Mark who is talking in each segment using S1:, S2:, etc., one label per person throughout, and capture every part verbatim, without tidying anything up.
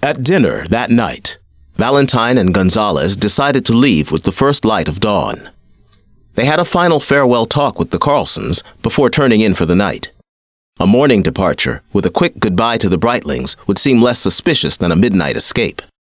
S1: At dinner that night, Valentine and Gonzalez decided to leave with the first light of dawn. They had a final farewell talk with the Carlsons before turning in for the night. A morning departure with a quick goodbye to the Breitlings would seem less suspicious than a midnight escape.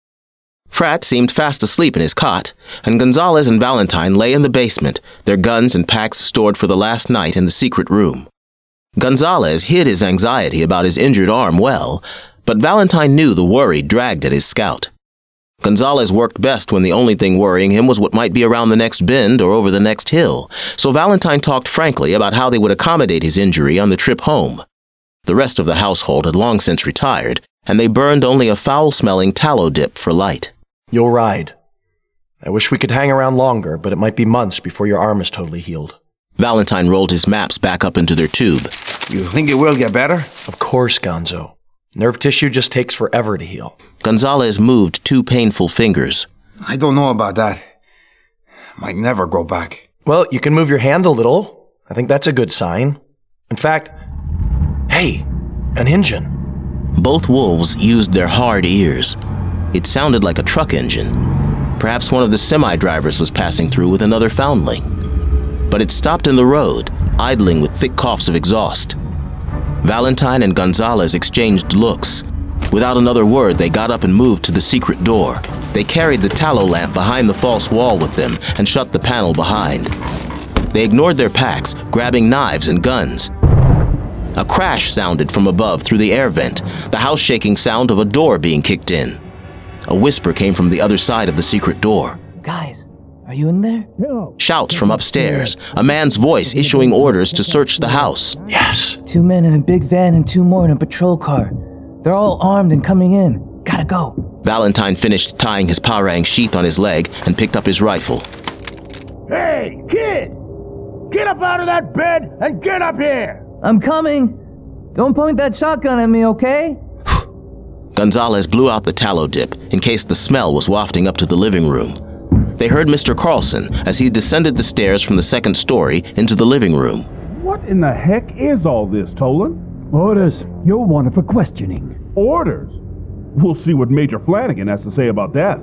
S1: Fratt seemed fast asleep in his cot, and Gonzalez and Valentine lay in the basement, their guns and packs stored for the last night in the secret room. Gonzalez hid his anxiety about his injured arm well, but Valentine knew the worry dragged at his scout. Gonzalez worked best when the only thing worrying him was what might be around the next bend or over the next hill, so Valentine talked frankly about how they would accommodate his injury on the trip home. The rest of the household had long since retired, and they burned only a foul-smelling tallow dip for light.
S2: You'll ride. I wish we could hang around longer, but it might be months before your arm is totally healed.
S1: Valentine rolled his maps back up into their tube.
S3: You think it will get better?
S2: Of course, Gonzo. Nerve tissue just takes forever to heal.
S1: Gonzalez moved two painful fingers.
S3: I don't know about that. Might never grow back.
S2: Well, you can move your hand a little. I think that's a good sign. In fact, hey, an engine.
S1: Both wolves used their hard ears. It sounded like a truck engine. Perhaps one of the semi-drivers was passing through with another foundling. But it stopped in the road, idling with thick coughs of exhaust. Valentine and Gonzalez exchanged looks. Without another word, they got up and moved to the secret door. They carried the tallow lamp behind the false wall with them and shut the panel behind. They ignored their packs, grabbing knives and guns. A crash sounded from above through the air vent, the house-shaking sound of a door being kicked in. A whisper came from the other side of the secret door.
S4: Guys, are you in there?
S1: Shouts from upstairs, a man's voice issuing orders to search the house.
S2: Yes.
S4: Two men in a big van and two more in a patrol car. They're all armed and coming in. Gotta go.
S1: Valentine finished tying his parang sheath on his leg and picked up his rifle.
S5: Hey, kid! Get up out of that bed and get up here!
S4: I'm coming. Don't point that shotgun at me, okay?
S1: Gonzalez blew out the tallow dip in case the smell was wafting up to the living room. They heard Mister Carlson as he descended the stairs from the second story into the living room.
S6: What in the heck is all this, Tolan?
S7: Orders. You're wanted for questioning.
S6: Orders? We'll see what Major Flanagan has to say about that.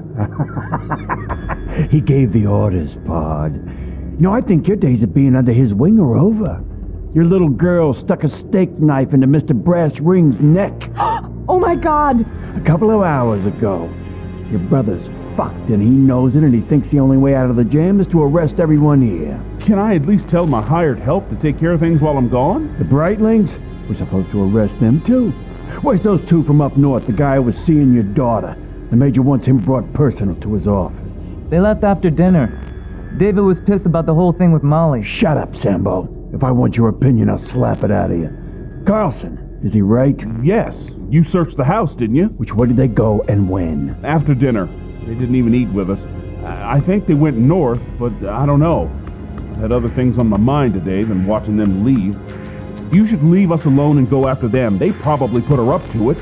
S7: He gave the orders, Pod. You know, I think your days of being under his wing are over. Your little girl stuck a steak knife into Mister Brass Ring's neck.
S8: Oh my God!
S7: A couple of hours ago. Your brother's fucked and he knows it, and he thinks the only way out of the jam is to arrest everyone here.
S6: Can I at least tell my hired help to take care of things while I'm gone?
S7: The Breitlings? We're supposed to arrest them too. Where's those two from up north, the guy who was seeing your daughter? The major wants him brought personal to his office.
S4: They left after dinner. David was pissed about the whole thing with Molly.
S7: Shut up, Sambo. If I want your opinion, I'll slap it out of you. Carlson, is he right?
S6: Yes. You searched the house, didn't you?
S7: Which way did they go and when?
S6: After dinner. They didn't even eat with us. I think they went north, but I don't know. I've had other things on my mind today than watching them leave. You should leave us alone and go after them. They probably put her up to it.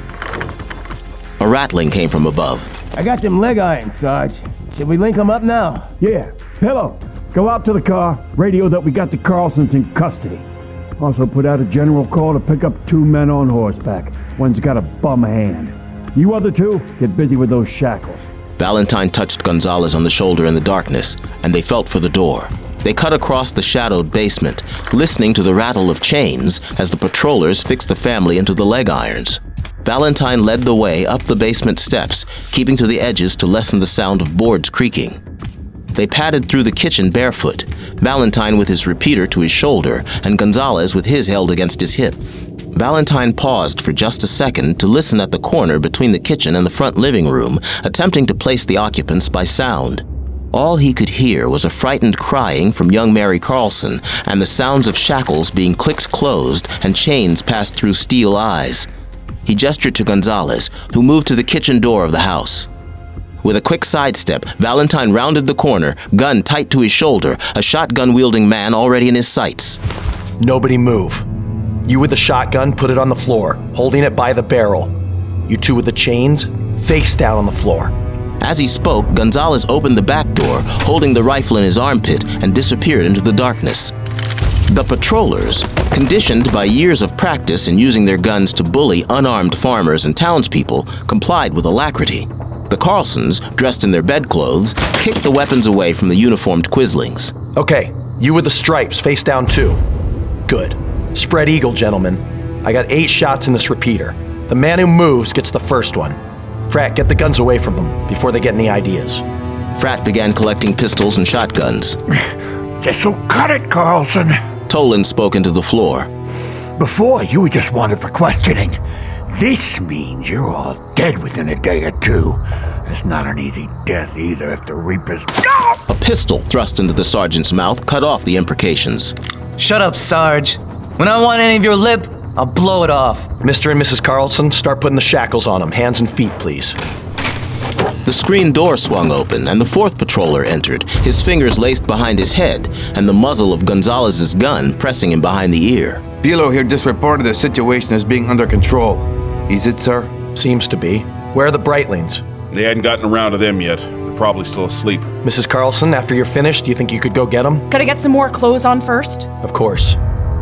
S1: A rattling came from above.
S5: I got them leg irons, Sarge. Should we link them up now?
S7: Yeah. Pillow, go out to the car. Radio that we got the Carlsons in custody. Also put out a general call to pick up two men on horseback. One's got a bum hand. You other two, get busy with those shackles.
S1: Valentine touched Gonzalez on the shoulder in the darkness, and they felt for the door. They cut across the shadowed basement, listening to the rattle of chains as the patrollers fixed the family into the leg irons. Valentine led the way up the basement steps, keeping to the edges to lessen the sound of boards creaking. They padded through the kitchen barefoot, Valentine with his repeater to his shoulder and Gonzalez with his held against his hip. Valentine paused for just a second to listen at the corner between the kitchen and the front living room, attempting to place the occupants by sound. All he could hear was a frightened crying from young Mary Carlson and the sounds of shackles being clicked closed and chains passed through steel eyes. He gestured to Gonzalez, who moved to the kitchen door of the house. With a quick sidestep, Valentine rounded the corner, gun tight to his shoulder, a shotgun-wielding man already in his sights.
S2: Nobody move. You with the shotgun, put it on the floor, holding it by the barrel. You two with the chains, face down on the floor.
S1: As he spoke, Gonzalez opened the back door, holding the rifle in his armpit, and disappeared into the darkness. The patrollers, conditioned by years of practice in using their guns to bully unarmed farmers and townspeople, complied with alacrity. The Carlsons, dressed in their bedclothes, kicked the weapons away from the uniformed Quislings.
S2: Okay, you with the stripes, face down too. Good. Spread eagle, gentlemen. I got eight shots in this repeater. The man who moves gets the first one. Frat, get the guns away from them before they get any ideas.
S1: Frat began collecting pistols and shotguns.
S5: This'll cut it, Carlson.
S1: Toland spoke into the floor.
S5: Before, you were just wanted for questioning. This means you're all dead within a day or two. It's not an easy death either if the Reapers... No!
S1: A pistol thrust into the sergeant's mouth cut off the imprecations.
S4: Shut up, Sarge. When I want any of your lip, I'll blow it off.
S2: Mister and Missus Carlson, start putting the shackles on them. Hands and feet, please.
S1: The screen door swung open, and the fourth patroller entered, his fingers laced behind his head, and the muzzle of Gonzalez's gun pressing him behind the ear.
S3: Pilo here just reported the situation as being under control. Is it, sir?
S2: Seems to be. Where are the Brightlings?
S6: They hadn't gotten around to them yet. They're probably still asleep.
S2: Missus Carlson, after you're finished, do you think you could go get them?
S8: Could I get some more clothes on first?
S2: Of course.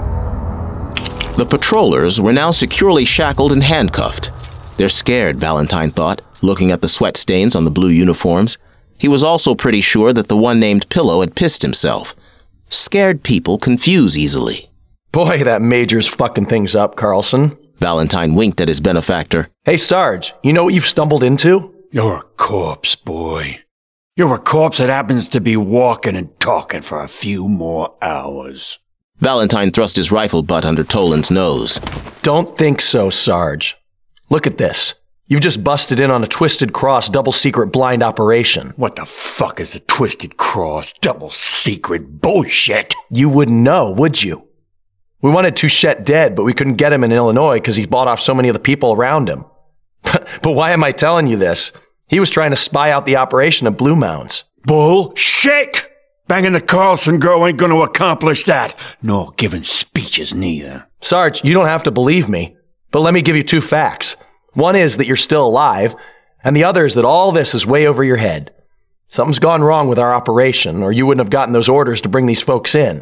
S1: The patrollers were now securely shackled and handcuffed. They're scared, Valentine thought, looking at the sweat stains on the blue uniforms. He was also pretty sure that the one named Pillow had pissed himself. Scared people confuse easily.
S2: Boy, that major's fucking things up, Carlson.
S1: Valentine winked at his benefactor.
S2: Hey, Sarge, you know what you've stumbled into?
S5: You're a corpse, boy. You're a corpse that happens to be walking and talking for a few more hours.
S1: Valentine thrust his rifle butt under Toland's nose.
S2: Don't think so, Sarge. Look at this. You've just busted in on a Twisted Cross double-secret blind operation.
S5: What the fuck is a Twisted Cross double-secret bullshit?
S2: You wouldn't know, would you? We wanted Touchette dead, but we couldn't get him in Illinois because he bought off so many of the people around him. But why am I telling you this? He was trying to spy out the operation of Blue Mounds.
S5: Bullshit! Banging the Carlson girl ain't gonna accomplish that, nor giving speeches neither.
S2: Sarge, you don't have to believe me, but let me give you two facts. One is that you're still alive, and the other is that all this is way over your head. Something's gone wrong with our operation, or you wouldn't have gotten those orders to bring these folks in.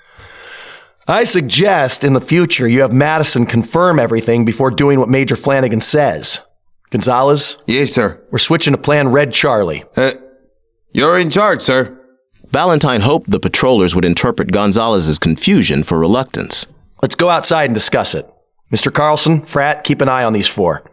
S2: I suggest in the future you have Madison confirm everything before doing what Major Flanagan says. Gonzalez?
S3: Yes, sir.
S2: We're switching to Plan Red Charlie.
S3: Uh, you're in charge, sir.
S1: Valentine hoped the patrollers would interpret Gonzalez's confusion for reluctance.
S2: Let's go outside and discuss it. Mister Carlson, Frat, keep an eye on these four.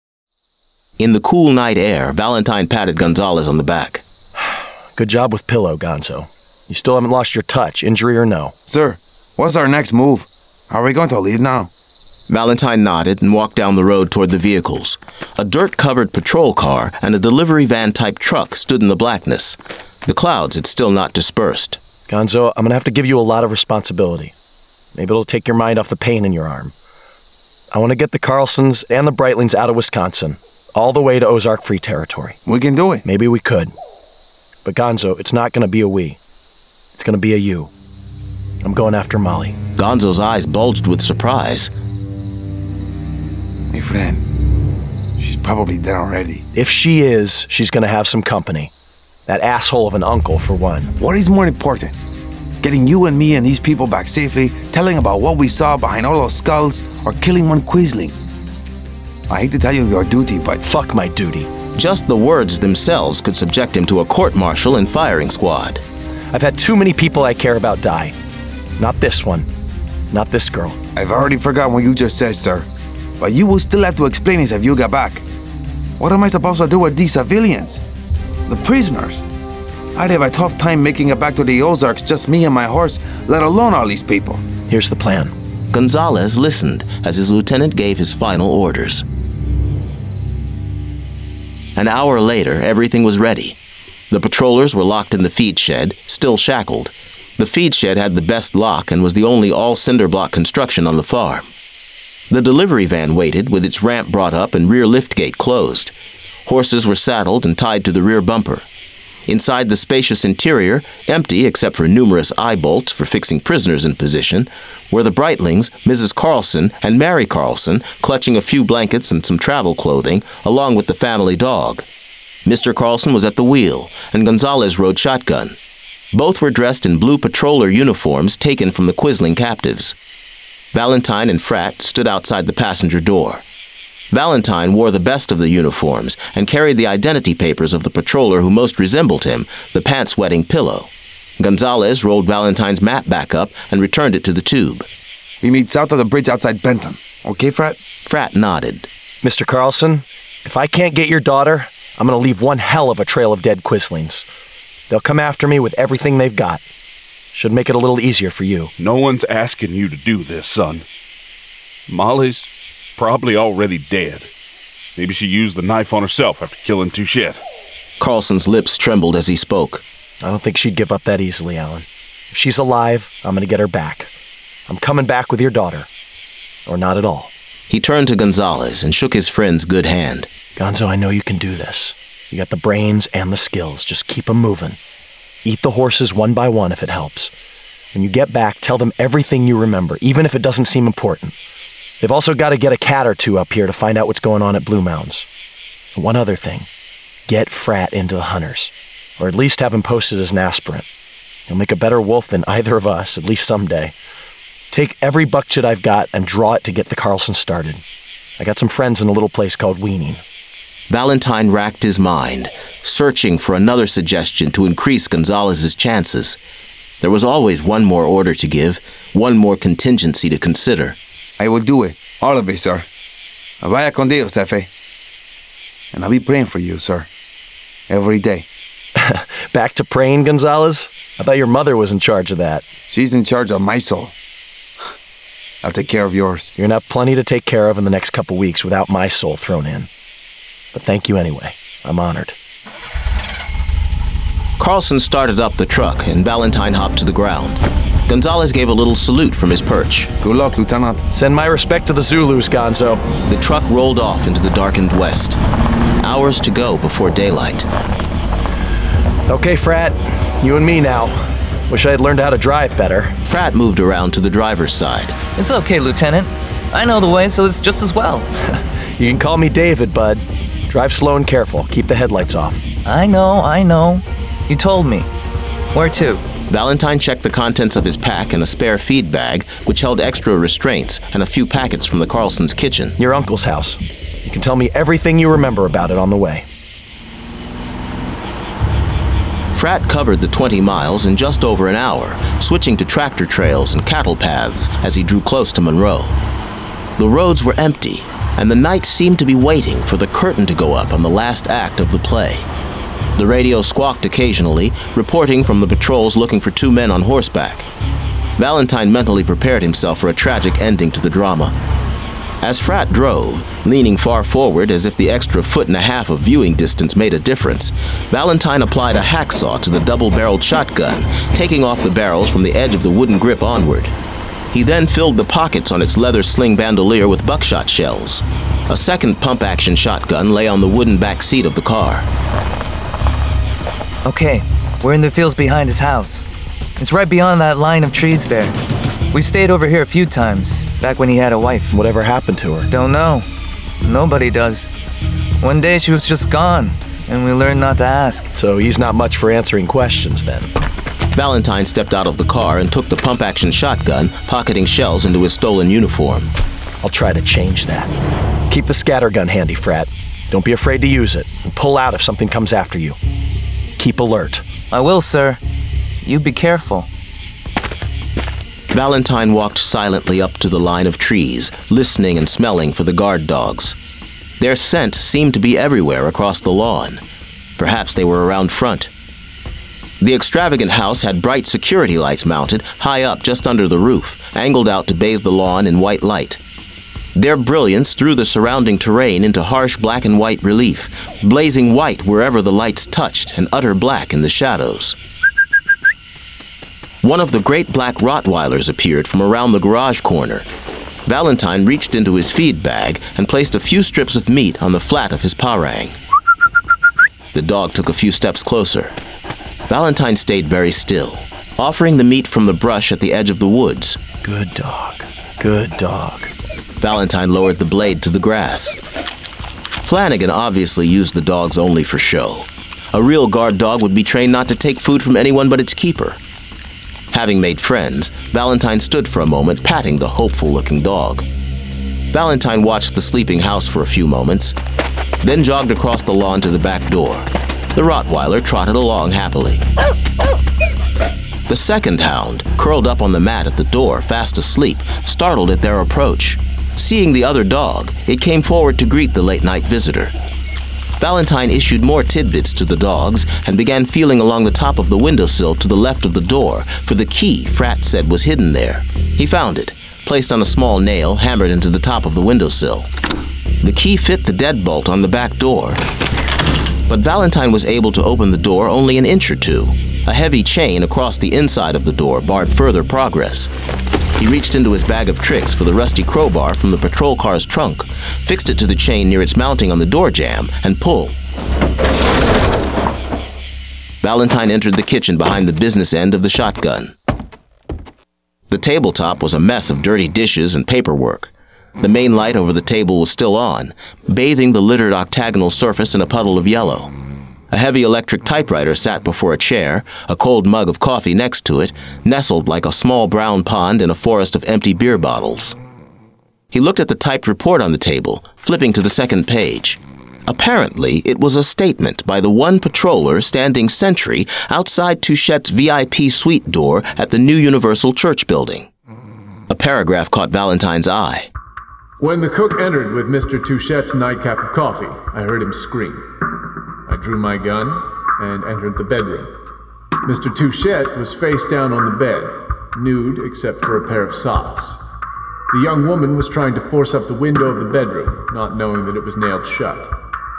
S1: In the cool night air, Valentine patted Gonzalez on the back.
S2: Good job with Pillow, Gonzo. You still haven't lost your touch, injury or no.
S3: Sir, what's our next move? Are we going to leave now?
S1: Valentine nodded and walked down the road toward the vehicles. A dirt-covered patrol car and a delivery van-type truck stood in the blackness. The clouds had still not dispersed.
S2: Gonzo, I'm going to have to give you a lot of responsibility. Maybe it'll take your mind off the pain in your arm. I want to get the Carlsons and the Brightlings out of Wisconsin, all the way to Ozark Free Territory.
S3: We can do it.
S2: Maybe we could. But Gonzo, it's not going to be a we. It's going to be a you. I'm going after Molly.
S1: Gonzo's eyes bulged with surprise.
S3: My friend, she's probably dead already.
S2: If she is, she's going to have some company. That asshole of an uncle, for one.
S3: What is more important? Getting you and me and these people back safely, telling about what we saw behind all those skulls, or killing one Quisling? I hate to tell you your duty, but...
S2: Fuck my duty.
S1: Just the words themselves could subject him to a court-martial and firing squad.
S2: I've had too many people I care about die. Not this one. Not this girl.
S3: I've already forgotten what you just said, sir. But you will still have to explain this if you get back. What am I supposed to do with these civilians? The prisoners? I'd have a tough time making it back to the Ozarks, just me and my horse, let alone all these people.
S2: Here's the plan.
S1: Gonzalez listened as his lieutenant gave his final orders. An hour later, everything was ready. The patrollers were locked in the feed shed, still shackled. The feed shed had the best lock and was the only all-cinder block construction on the farm. The delivery van waited, with its ramp brought up and rear liftgate closed. Horses were saddled and tied to the rear bumper. Inside the spacious interior, empty except for numerous eye bolts for fixing prisoners in position, were the Brightlings, Missus Carlson, and Mary Carlson, clutching a few blankets and some travel clothing, along with the family dog. Mister Carlson was at the wheel, and Gonzalez rode shotgun. Both were dressed in blue patroller uniforms taken from the Quisling captives. Valentine and Frat stood outside the passenger door. Valentine wore the best of the uniforms and carried the identity papers of the patroller who most resembled him, the pants-wetting Pillow. Gonzalez rolled Valentine's map back up and returned it to the tube.
S3: We meet south of the bridge outside Benton. Okay, Frat?
S1: Frat nodded.
S2: Mister Carlson, if I can't get your daughter, I'm going to leave one hell of a trail of dead Quislings. They'll come after me with everything they've got. Should make it a little easier for you.
S6: No one's asking you to do this, son. Molly's probably already dead. Maybe she used the knife on herself after killing Touchette.
S1: Carlson's lips trembled as he spoke.
S2: I don't think she'd give up that easily, Alan. If she's alive, I'm going to get her back. I'm coming back with your daughter. Or not at all.
S1: He turned to Gonzalez and shook his friend's good hand.
S2: Gonzo, I know you can do this. You got the brains and the skills. Just keep 'em moving. Eat the horses one by one if it helps. When you get back, tell them everything you remember, even if it doesn't seem important. They've also got to get a cat or two up here to find out what's going on at Blue Mounds. And one other thing. Get Frat into the Hunters. Or at least have him posted as an aspirant. He'll make a better wolf than either of us, at least someday. Take every buckshot I've got and draw it to get the Carlson started. I got some friends in a little place called Weaning.
S1: Valentine racked his mind, searching for another suggestion to increase Gonzalez's chances. There was always one more order to give, one more contingency to consider.
S3: I will do it. All of it, sir. Vaya con Dios, Jefe. And I'll be praying for you, sir. Every day.
S2: Back to praying, Gonzalez? I thought your mother was in charge of that.
S3: She's in charge of my soul. I'll take care of yours.
S2: You're going to have plenty to take care of in the next couple weeks without my soul thrown in. But thank you anyway. I'm honored.
S1: Carlson started up the truck, and Valentine hopped to the ground. Gonzalez gave a little salute from his perch.
S3: Good luck, Lieutenant.
S2: Send my respect to the Zulus, Gonzo.
S1: The truck rolled off into the darkened west. Hours to go before daylight.
S2: Okay, Frat. You and me now. Wish I had learned how to drive better.
S1: Frat moved around to the driver's side.
S4: It's okay, Lieutenant. I know the way, so it's just as well.
S2: You can call me David, bud. Drive slow and careful. Keep the headlights off.
S4: I know, I know. You told me. Where to?
S1: Valentine checked the contents of his pack and a spare feed bag, which held extra restraints and a few packets from the Carlsons' kitchen.
S2: Your uncle's house. You can tell me everything you remember about it on the way.
S1: Frat covered the twenty miles in just over an hour, switching to tractor trails and cattle paths as he drew close to Monroe. The roads were empty, and the night seemed to be waiting for the curtain to go up on the last act of the play. The radio squawked occasionally, reporting from the patrols looking for two men on horseback. Valentine mentally prepared himself for a tragic ending to the drama. As Frat drove, leaning far forward as if the extra foot and a half of viewing distance made a difference, Valentine applied a hacksaw to the double-barreled shotgun, taking off the barrels from the edge of the wooden grip onward. He then filled the pockets on its leather sling bandolier with buckshot shells. A second pump-action shotgun lay on the wooden back seat of the car.
S4: Okay, we're in the fields behind his house. It's right beyond that line of trees there. We've stayed over here a few times, back when he had a wife.
S2: Whatever happened to her?
S4: Don't know. Nobody does. One day she was just gone, and we learned not to ask.
S2: So he's not much for answering questions then.
S1: Valentine stepped out of the car and took the pump-action shotgun, pocketing shells into his stolen uniform.
S2: I'll try to change that. Keep the scattergun handy, Frat. Don't be afraid to use it, and pull out if something comes after you. Keep alert.
S4: I will, sir. You be careful.
S1: Valentine walked silently up to the line of trees, listening and smelling for the guard dogs. Their scent seemed to be everywhere across the lawn. Perhaps they were around front. The extravagant house had bright security lights mounted high up just under the roof, angled out to bathe the lawn in white light. Their brilliance threw the surrounding terrain into harsh black and white relief, blazing white wherever the lights touched and utter black in the shadows. One of the great black Rottweilers appeared from around the garage corner. Valentine reached into his feed bag and placed a few strips of meat on the flat of his parang. The dog took a few steps closer. Valentine stayed very still, offering the meat from the brush at the edge of the woods.
S2: Good dog. Good dog.
S1: Valentine lowered the blade to the grass. Flanagan obviously used the dogs only for show. A real guard dog would be trained not to take food from anyone but its keeper. Having made friends, Valentine stood for a moment patting the hopeful-looking dog. Valentine watched the sleeping house for a few moments, then jogged across the lawn to the back door. The Rottweiler trotted along happily. The second hound, curled up on the mat at the door, fast asleep, startled at their approach. Seeing the other dog, it came forward to greet the late-night visitor. Valentine issued more tidbits to the dogs and began feeling along the top of the windowsill to the left of the door for the key Frat said was hidden there. He found it, placed on a small nail hammered into the top of the windowsill. The key fit the deadbolt on the back door, but Valentine was able to open the door only an inch or two. A heavy chain across the inside of the door barred further progress. He reached into his bag of tricks for the rusty crowbar from the patrol car's trunk, fixed it to the chain near its mounting on the door jamb, and pulled. Valentine entered the kitchen behind the business end of the shotgun. The tabletop was a mess of dirty dishes and paperwork. The main light over the table was still on, bathing the littered octagonal surface in a puddle of yellow. A heavy electric typewriter sat before a chair, a cold mug of coffee next to it, nestled like a small brown pond in a forest of empty beer bottles. He looked at the typed report on the table, flipping to the second page. Apparently, it was a statement by the one patroller standing sentry outside Touchette's V I P suite door at the new Universal Church building. A paragraph caught Valentine's eye.
S9: When the cook entered with Mister Touchette's nightcap of coffee, I heard him scream. I drew my gun and entered the bedroom. Mister Touchette was face down on the bed, nude except for a pair of socks. The young woman was trying to force up the window of the bedroom, not knowing that it was nailed shut.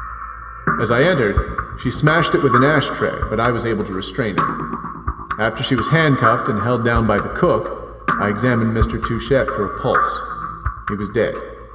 S9: As I entered, she smashed it with an ashtray, but I was able to restrain her. After she was handcuffed and held down by the cook, I examined Mister Touchette for a pulse. He was dead.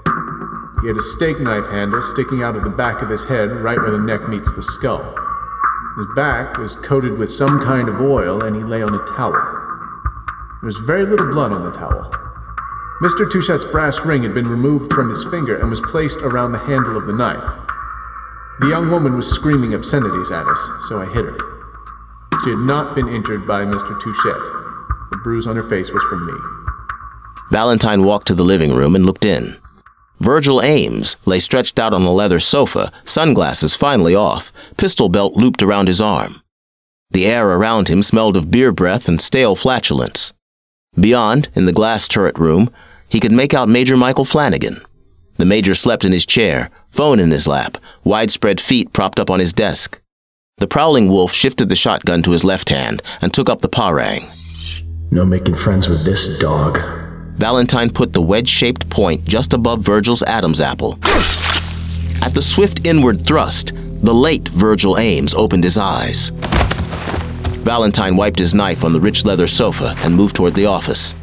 S9: He had a steak knife handle sticking out of the back of his head right where the neck meets the skull. His back was coated with some kind of oil and he lay on a towel. There was very little blood on the towel. Mister Touchette's brass ring had been removed from his finger and was placed around the handle of the knife. The young woman was screaming obscenities at us, so I hit her. She had not been injured by Mister Touchette. The bruise on her face was from me.
S1: Valentine walked to the living room and looked in. Virgil Ames lay stretched out on the leather sofa, sunglasses finally off, pistol belt looped around his arm. The air around him smelled of beer breath and stale flatulence. Beyond, in the glass turret room, he could make out Major Michael Flanagan. The Major slept in his chair, phone in his lap, widespread feet propped up on his desk. The prowling wolf shifted the shotgun to his left hand and took up the parang.
S10: No making friends with this dog.
S1: Valentine put the wedge-shaped point just above Virgil's Adam's apple. At the swift inward thrust, the late Virgil Ames opened his eyes. Valentine wiped his knife on the rich leather sofa and moved toward the office.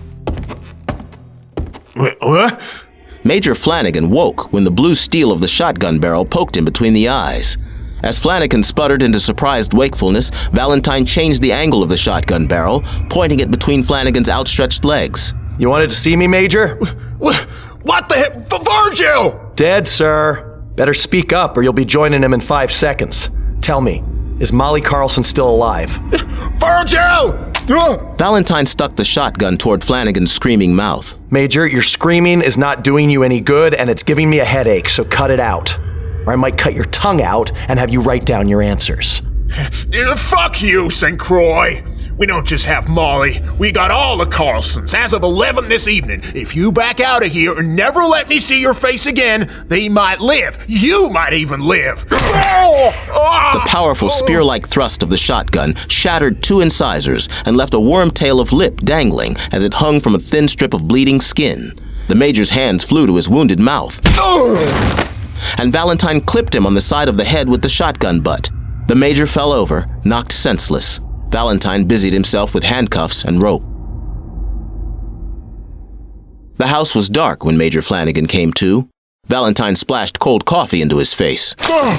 S11: What?
S1: Major Flanagan woke when the blue steel of the shotgun barrel poked him between the eyes. As Flanagan sputtered into surprised wakefulness, Valentine changed the angle of the shotgun barrel, pointing it between Flanagan's outstretched legs.
S2: You wanted to see me, Major?
S11: What the heck? Virgil!
S2: Dead, sir. Better speak up or you'll be joining him in five seconds. Tell me, is Molly Carlson still alive?
S11: Virgil!
S1: Valentine stuck the shotgun toward Flanagan's screaming mouth.
S2: Major, your screaming is not doing you any good and it's giving me a headache, so cut it out. Or I might cut your tongue out and have you write down your answers.
S11: Fuck you, Saint Croix. We don't just have Molly, we got all the Carlsons as of eleven this evening. If you back out of here and never let me see your face again, they might live. You might even live.
S1: The powerful spear-like thrust of the shotgun shattered two incisors and left a worm tail of lip dangling as it hung from a thin strip of bleeding skin. The Major's hands flew to his wounded mouth. And Valentine clipped him on the side of the head with the shotgun butt. The Major fell over, knocked senseless. Valentine busied himself with handcuffs and rope. The house was dark when Major Flanagan came to. Valentine splashed cold coffee into his face.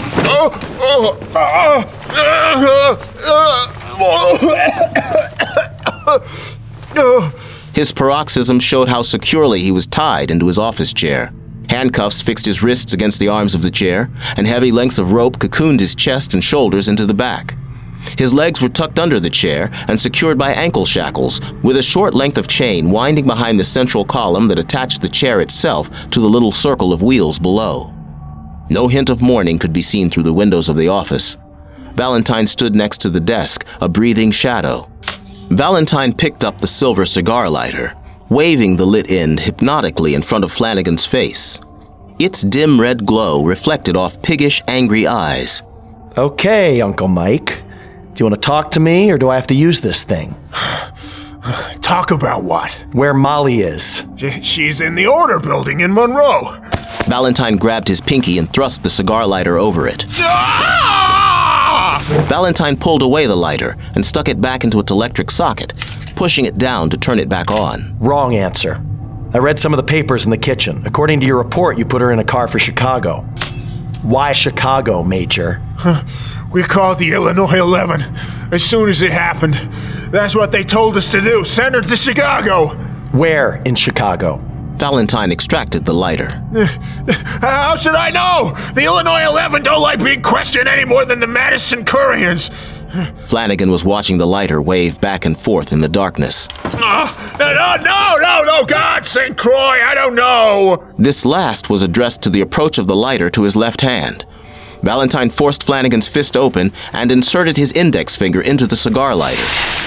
S1: His paroxysm showed how securely he was tied into his office chair. Handcuffs fixed his wrists against the arms of the chair, and heavy lengths of rope cocooned his chest and shoulders into the back. His legs were tucked under the chair and secured by ankle shackles, with a short length of chain winding behind the central column that attached the chair itself to the little circle of wheels below. No hint of mourning could be seen through the windows of the office. Valentine stood next to the desk, a breathing shadow. Valentine picked up the silver cigar lighter, waving the lit end hypnotically in front of Flanagan's face. Its dim red glow reflected off piggish, angry eyes.
S2: Okay, Uncle Mike. Do you want to talk to me, or do I have to use this thing?
S11: Talk about what?
S2: Where Molly is.
S11: She's in the Order Building in Monroe.
S1: Valentine grabbed his pinky and thrust the cigar lighter over it.
S11: Ah!
S1: Valentine pulled away the lighter and stuck it back into its electric socket, pushing it down to turn it back on.
S2: Wrong answer. I read some of the papers in the kitchen. According to your report, you put her in a car for Chicago. Why Chicago, Major?
S11: We called the Illinois eleven as soon as it happened. That's what they told us to do. Send her to Chicago.
S2: Where in Chicago?
S1: Valentine extracted the lighter.
S11: How should I know? The Illinois eleven don't like being questioned any more than the Madison Couriers.
S1: Flanagan was watching the lighter wave back and forth in the darkness.
S11: Uh, no, no, no, no, God, Saint Croix, I don't know.
S1: This last was addressed to the approach of the lighter to his left hand. Valentine forced Flanagan's fist open and inserted his index finger into the cigar lighter.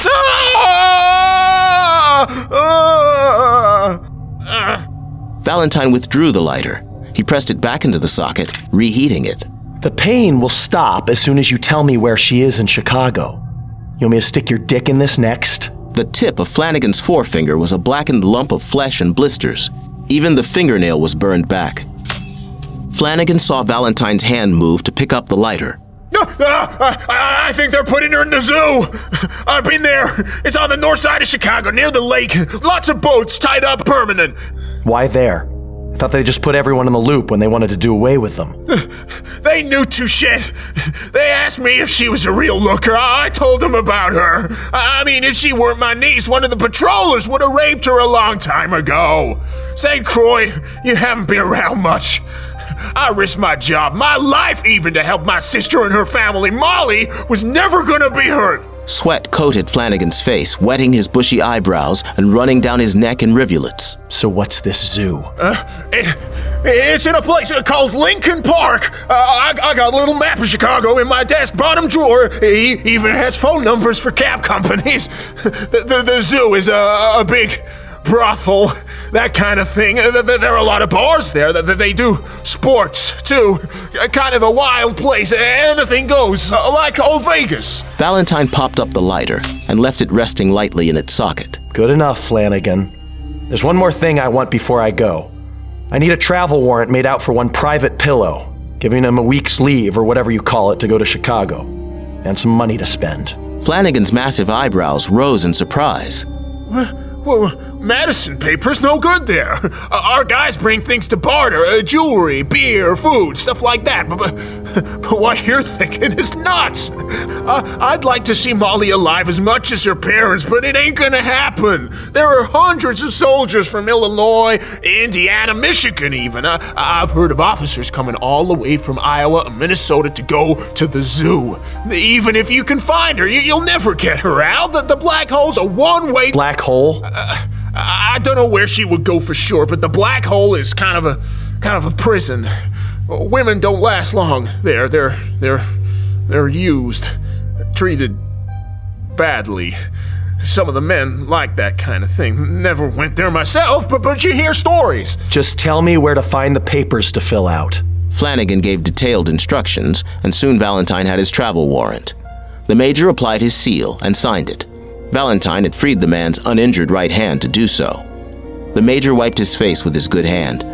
S1: Valentine withdrew the lighter. He pressed it back into the socket, reheating it.
S2: The pain will stop as soon as you tell me where she is in Chicago. You want me to stick your dick in this next?
S1: The tip of Flanagan's forefinger was a blackened lump of flesh and blisters. Even the fingernail was burned back. Flanagan saw Valentine's hand move to pick up the lighter.
S11: Uh, I, I think they're putting her in the zoo. I've been there. It's on the north side of Chicago, near the lake. Lots of boats tied up permanent.
S2: Why there? I thought they just put everyone in the loop when they wanted to do away with them.
S11: They knew too shit. They asked me if she was a real looker. I told them about her. I mean, if she weren't my niece, one of the patrollers would have raped her a long time ago. Saint Croix, you haven't been around much. I risked my job, my life even, to help my sister and her family. Molly was never gonna be hurt.
S1: Sweat coated Flanagan's face, wetting his bushy eyebrows and running down his neck in rivulets.
S2: So what's this zoo?
S11: Uh, it, it's in a place called Lincoln Park. Uh, I, I got a little map of Chicago in my desk bottom drawer. It even has phone numbers for cab companies. The, the, the zoo is a, a big brothel, that kind of thing. There are a lot of bars there. They do sports, too. Kind of a wild place. Anything goes, like old Vegas.
S1: Valentine popped up the lighter and left it resting lightly in its socket.
S2: Good enough, Flanagan. There's one more thing I want before I go. I need a travel warrant made out for one Private Pillow, giving him a week's leave or whatever you call it to go to Chicago, and some money to spend.
S1: Flanagan's massive eyebrows rose in surprise.
S11: Well, Madison paper's no good there. Uh, our guys bring things to barter, uh, jewelry, beer, food, stuff like that. But, but, but what you're thinking is nuts. Uh, I'd like to see Molly alive as much as her parents, but it ain't gonna happen. There are hundreds of soldiers from Illinois, Indiana, Michigan even. Uh, I've heard of officers coming all the way from Iowa and Minnesota to go to the zoo. Even if you can find her, you, you'll never get her out. The, the black hole's a one-way...
S2: Black hole?
S11: Uh, I don't know where she would go for sure, but the black hole is kind of a kind of a prison. Women don't last long there. They're they're they're used, treated badly. Some of the men like that kind of thing. Never went there myself, but but you hear stories.
S2: Just tell me where to find the papers to fill out.
S1: Flanagan gave detailed instructions, and soon Valentine had his travel warrant. The major applied his seal and signed it. Valentine had freed the man's uninjured right hand to do so. The major wiped his face with his good hand.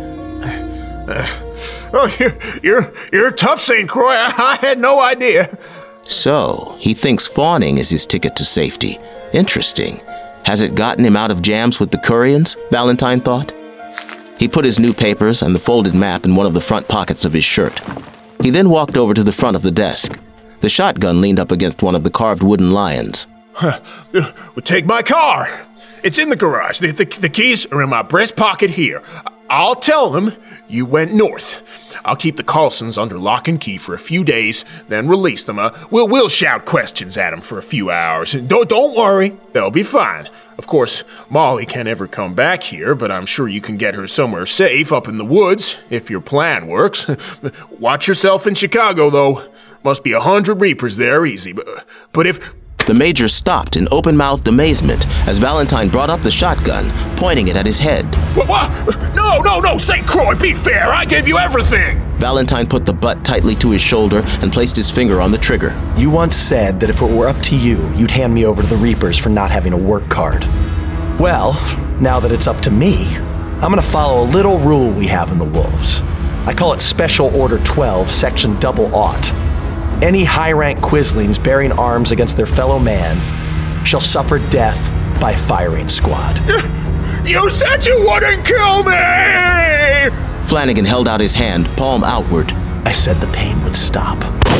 S11: Uh, oh, you're, you're, you're tough, Saint Croix. I, I had no idea.
S1: So, he thinks fawning is his ticket to safety. Interesting. Has it gotten him out of jams with the Curians? Valentine thought. He put his new papers and the folded map in one of the front pockets of his shirt. He then walked over to the front of the desk. The shotgun leaned up against one of the carved wooden lions.
S11: Huh. Well, take my car. It's in the garage. The, the, the keys are in my breast pocket here. I'll tell them you went north. I'll keep the Carlsons under lock and key for a few days, then release them. Uh, we'll, we'll shout questions at them for a few hours. And don't, don't worry, they'll be fine. Of course, Molly can't ever come back here, but I'm sure you can get her somewhere safe up in the woods, if your plan works. Watch yourself in Chicago, though. Must be a hundred Reapers there easy, but, but if...
S1: The Major stopped in open-mouthed amazement as Valentine brought up the shotgun, pointing it at his head.
S11: What? what? No, no, no, Saint Croix, be fair. I gave you everything.
S1: Valentine put the butt tightly to his shoulder and placed his finger on the trigger.
S2: You once said that if it were up to you, you'd hand me over to the Reapers for not having a work card. Well, now that it's up to me, I'm gonna follow a little rule we have in the Wolves. I call it Special Order twelve, Section Double Aught. Any high-rank Quislings bearing arms against their fellow man shall suffer death by firing squad.
S11: You said you wouldn't kill me!
S1: Flanagan held out his hand, palm outward.
S2: I said the pain would stop.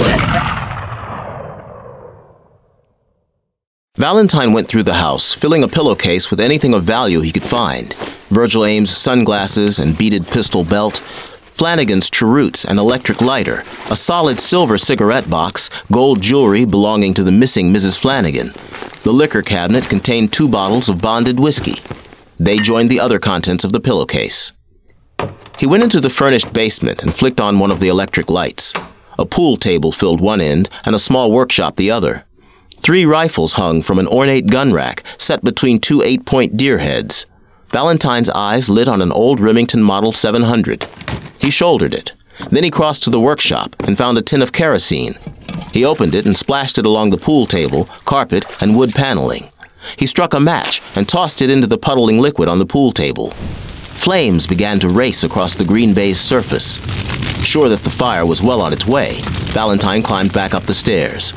S1: Valentine went through the house, filling a pillowcase with anything of value he could find. Virgil Ames' sunglasses and beaded pistol belt, Flanagan's cheroots and electric lighter, a solid silver cigarette box, gold jewelry belonging to the missing Missus Flanagan. The liquor cabinet contained two bottles of bonded whiskey. They joined the other contents of the pillowcase. He went into the furnished basement and flicked on one of the electric lights. A pool table filled one end and a small workshop the other. Three rifles hung from an ornate gun rack set between two eight-point deer heads. Valentine's eyes lit on an old Remington Model seven hundred. He shouldered it. Then he crossed to the workshop and found a tin of kerosene. He opened it and splashed it along the pool table, carpet, and wood paneling. He struck a match and tossed it into the puddling liquid on the pool table. Flames began to race across the green baize surface. Sure that the fire was well on its way, Valentine climbed back up the stairs.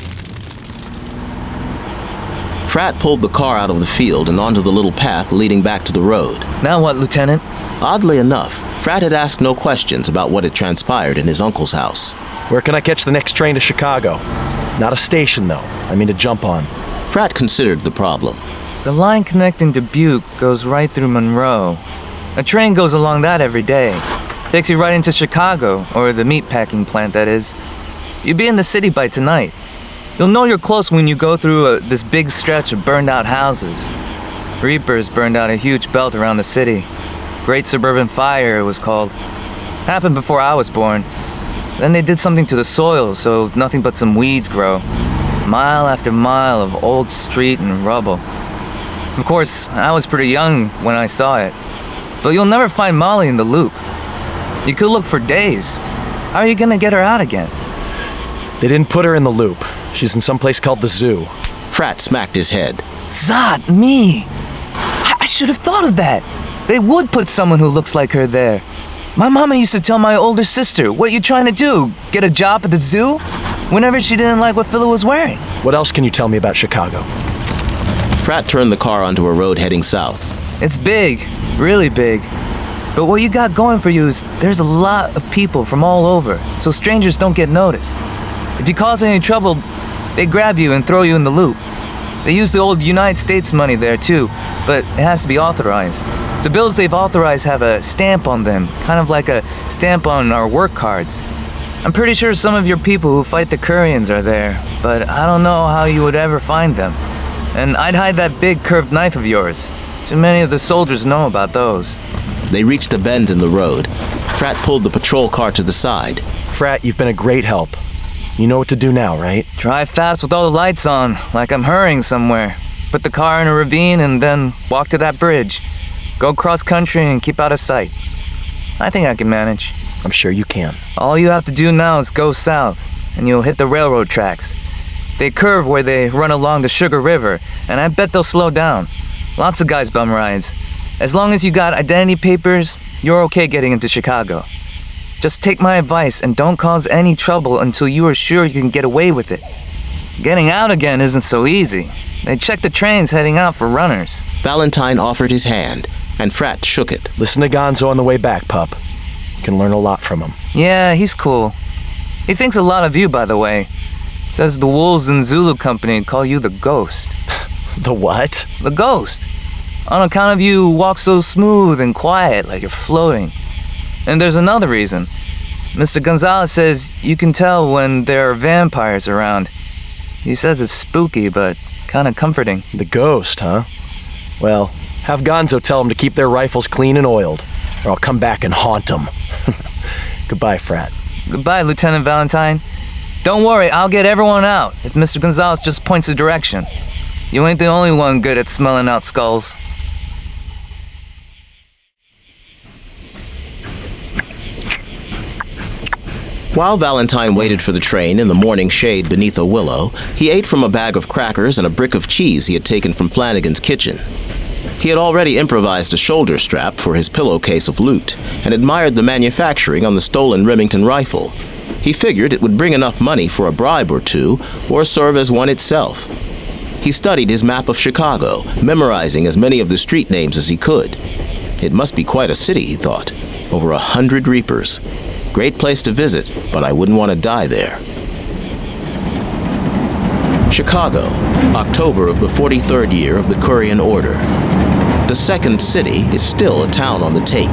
S1: Fratt pulled the car out of the field and onto the little path leading back to the road.
S4: Now what, Lieutenant?
S1: Oddly enough, Fratt had asked no questions about what had transpired in his uncle's house.
S2: Where can I catch the next train to Chicago? Not a station, though. I mean to jump on.
S1: Fratt considered the problem.
S4: The line connecting Dubuque goes right through Monroe. A train goes along that every day. Takes you right into Chicago, or the meatpacking plant, that is. You'll be in the city by tonight. You'll know you're close when you go through a, this big stretch of burned-out houses. Reapers burned out a huge belt around the city. Great Suburban Fire, it was called. Happened before I was born. Then they did something to the soil, so nothing but some weeds grow. Mile after mile of old street and rubble. Of course, I was pretty young when I saw it. But you'll never find Molly in the loop. You could look for days. How are you gonna get her out again?
S2: They didn't put her in the loop. She's in some place called the zoo.
S1: Fratt smacked his head.
S4: Zod, me! I should have thought of that. They would put someone who looks like her there. My mama used to tell my older sister, what you trying to do? Get a job at the zoo? Whenever she didn't like what Phila was wearing.
S2: What else can you tell me about Chicago?
S1: Fratt turned the car onto a road heading south.
S4: It's big, really big. But what you got going for you is there's a lot of people from all over, so strangers don't get noticed. If you cause any trouble, they grab you and throw you in the loop. They use the old United States money there too, but it has to be authorized. The bills they've authorized have a stamp on them, kind of like a stamp on our work cards. I'm pretty sure some of your people who fight the Curians are there, but I don't know how you would ever find them. And I'd hide that big curved knife of yours. Too many of the soldiers know about those.
S1: They reached a bend in the road. Fratt pulled the patrol car to the side.
S2: Fratt, you've been a great help. You know what to do now, right?
S4: Drive fast with all the lights on, like I'm hurrying somewhere. Put the car in a ravine and then walk to that bridge. Go cross country and keep out of sight. I think I can manage.
S2: I'm sure you can.
S4: All you have to do now is go south, and you'll hit the railroad tracks. They curve where they run along the Sugar River, and I bet they'll slow down. Lots of guys bum rides. As long as you got identity papers, you're okay getting into Chicago. Just take my advice and don't cause any trouble until you are sure you can get away with it. Getting out again isn't so easy. They check the trains heading out for runners.
S1: Valentine offered his hand, and Fratt shook it.
S2: Listen to Gonzo on the way back, pup. You can learn a lot from him.
S4: Yeah, he's cool. He thinks a lot of you, by the way. Says the Wolves and Zulu Company call you the Ghost.
S2: The what?
S4: The Ghost. On account of you walk so smooth and quiet like you're floating. And there's another reason. Mister Gonzalez says you can tell when there are vampires around. He says it's spooky, but kind of comforting.
S2: The ghost, huh? Well, have Gonzo tell them to keep their rifles clean and oiled, or I'll come back and haunt them. Goodbye, Frat.
S4: Goodbye, Lieutenant Valentine. Don't worry, I'll get everyone out if Mister Gonzalez just points a direction. You ain't the only one good at smelling out skulls.
S1: While Valentine waited for the train in the morning shade beneath a willow, he ate from a bag of crackers and a brick of cheese he had taken from Flanagan's kitchen. He had already improvised a shoulder strap for his pillowcase of loot and admired the manufacturing on the stolen Remington rifle. He figured it would bring enough money for a bribe or two, or serve as one itself. He studied his map of Chicago, memorizing as many of the street names as he could. It must be quite a city, he thought. Over a hundred Reapers. Great place to visit, but I wouldn't want to die there. Chicago, October of the forty-third year of the Currian Order. The second city is still a town on the take.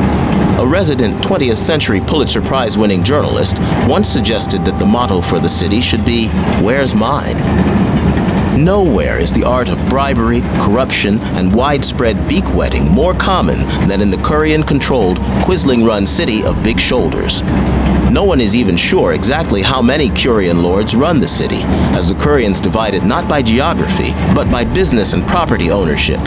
S1: A resident twentieth century Pulitzer Prize-winning journalist once suggested that the motto for the city should be, "Where's mine?" Nowhere is the art of bribery, corruption, and widespread beak-wetting more common than in the Currian-controlled, Quisling-run city of Big Shoulders. No one is even sure exactly how many Currian lords run the city, as the Currians divide it not by geography, but by business and property ownership.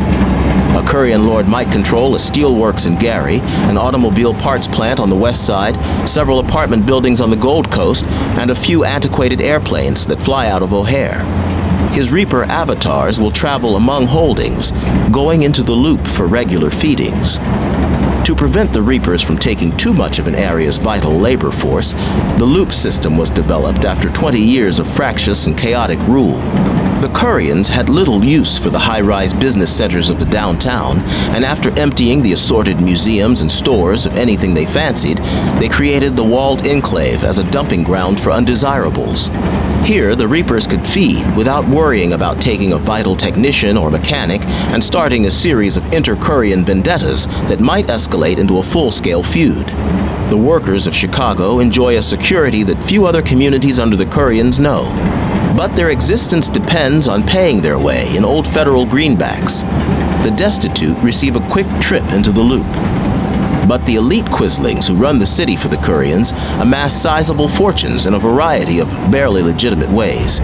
S1: A Currian lord might control a steelworks in Gary, an automobile parts plant on the west side, several apartment buildings on the Gold Coast, and a few antiquated airplanes that fly out of O'Hare. His Reaper avatars will travel among holdings, going into the loop for regular feedings. To prevent the Reapers from taking too much of an area's vital labor force, the loop system was developed after twenty years of fractious and chaotic rule. The Currians had little use for the high-rise business centers of the downtown, and after emptying the assorted museums and stores of anything they fancied, they created the walled enclave as a dumping ground for undesirables. Here, the Reapers could feed without worrying about taking a vital technician or mechanic and starting a series of inter-Currian vendettas that might escalate into a full-scale feud. The workers of Chicago enjoy a security that few other communities under the Currians know. But their existence depends on paying their way in old federal greenbacks. The destitute receive a quick trip into the loop. But the elite Quislings who run the city for the Currians amass sizable fortunes in a variety of barely legitimate ways.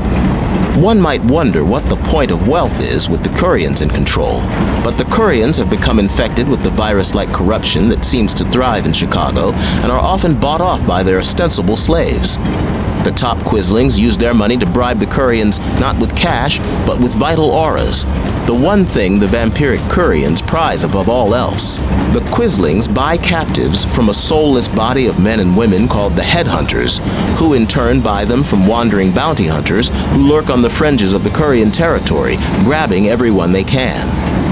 S1: One might wonder what the point of wealth is with the Currians in control, but the Currians have become infected with the virus-like corruption that seems to thrive in Chicago and are often bought off by their ostensible slaves. The top Quislings use their money to bribe the Currians not with cash, but with vital auras, the one thing the vampiric Currians prize above all else. The Quislings buy captives from a soulless body of men and women called the Headhunters, who in turn buy them from wandering bounty hunters who lurk on the fringes of the Currian territory, grabbing everyone they can.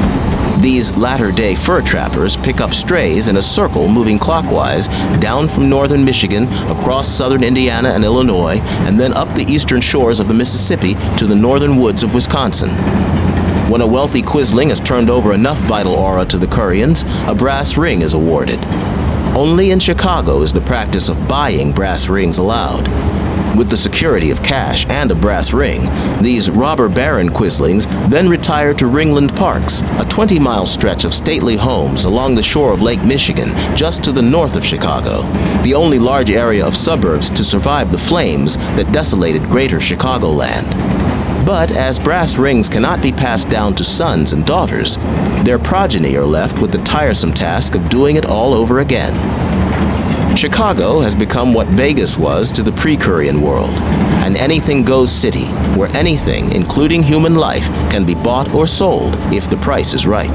S1: These latter-day fur trappers pick up strays in a circle moving clockwise down from northern Michigan, across southern Indiana and Illinois, and then up the eastern shores of the Mississippi to the northern woods of Wisconsin. When a wealthy Quisling has turned over enough vital aura to the Currians, a brass ring is awarded. Only in Chicago is the practice of buying brass rings allowed. With the security of cash and a brass ring, these robber baron Quislings then retire to Ringland Parks, a twenty-mile stretch of stately homes along the shore of Lake Michigan, just to the north of Chicago, the only large area of suburbs to survive the flames that desolated greater Chicagoland. But as brass rings cannot be passed down to sons and daughters, their progeny are left with the tiresome task of doing it all over again. Chicago has become what Vegas was to the pre-Currian world, an anything-goes city where anything, including human life, can be bought or sold if the price is right.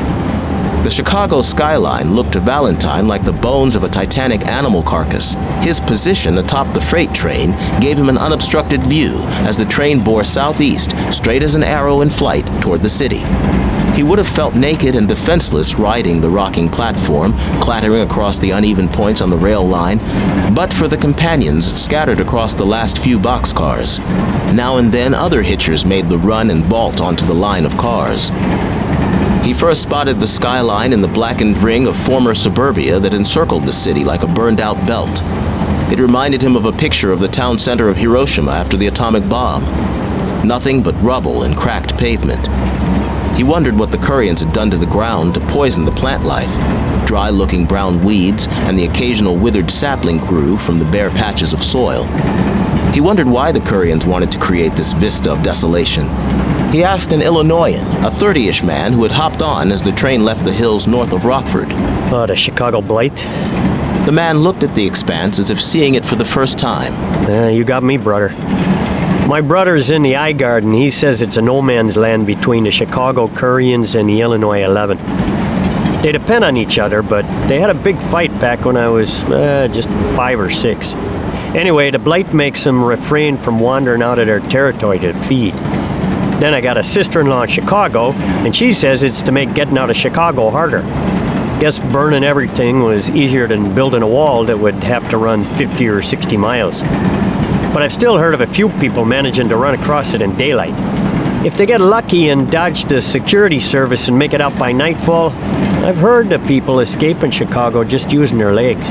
S1: The Chicago skyline looked to Valentine like the bones of a titanic animal carcass. His position atop the freight train gave him an unobstructed view as the train bore southeast, straight as an arrow in flight, toward the city. He would have felt naked and defenseless riding the rocking platform, clattering across the uneven points on the rail line, but for the companions scattered across the last few boxcars. Now and then other hitchers made the run and vault onto the line of cars. He first spotted the skyline in the blackened ring of former suburbia that encircled the city like a burned-out belt. It reminded him of a picture of the town center of Hiroshima after the atomic bomb. Nothing but rubble and cracked pavement. He wondered what the Curians had done to the ground to poison the plant life. Dry-looking brown weeds and the occasional withered sapling grew from the bare patches of soil. He wondered why the Curians wanted to create this vista of desolation. He asked an Illinoisan, a thirty-ish man who had hopped on as the train left the hills north of Rockford.
S12: Oh, the Chicago Blight?
S1: The man looked at the expanse as if seeing it for the first time.
S12: Uh, you got me, brother. My brother's in the I Guard, and he says it's a no-man's land between the Chicago Curians and the Illinois eleven. They depend on each other, but they had a big fight back when I was uh, just five or six. Anyway, the Blight makes them refrain from wandering out of their territory to feed. Then I got a sister-in-law in Chicago, and she says it's to make getting out of Chicago harder. Guess burning everything was easier than building a wall that would have to run fifty or sixty miles. But I've still heard of a few people managing to run across it in daylight. If they get lucky and dodge the security service and make it out by nightfall, I've heard of people escaping Chicago just using their legs.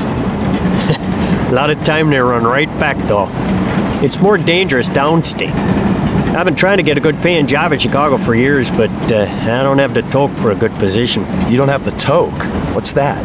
S12: A lot of time they run right back, though. It's more dangerous downstate. I've been trying to get a good paying job in Chicago for years, but uh, I don't have the toque for a good position.
S2: You don't have the toque? What's that?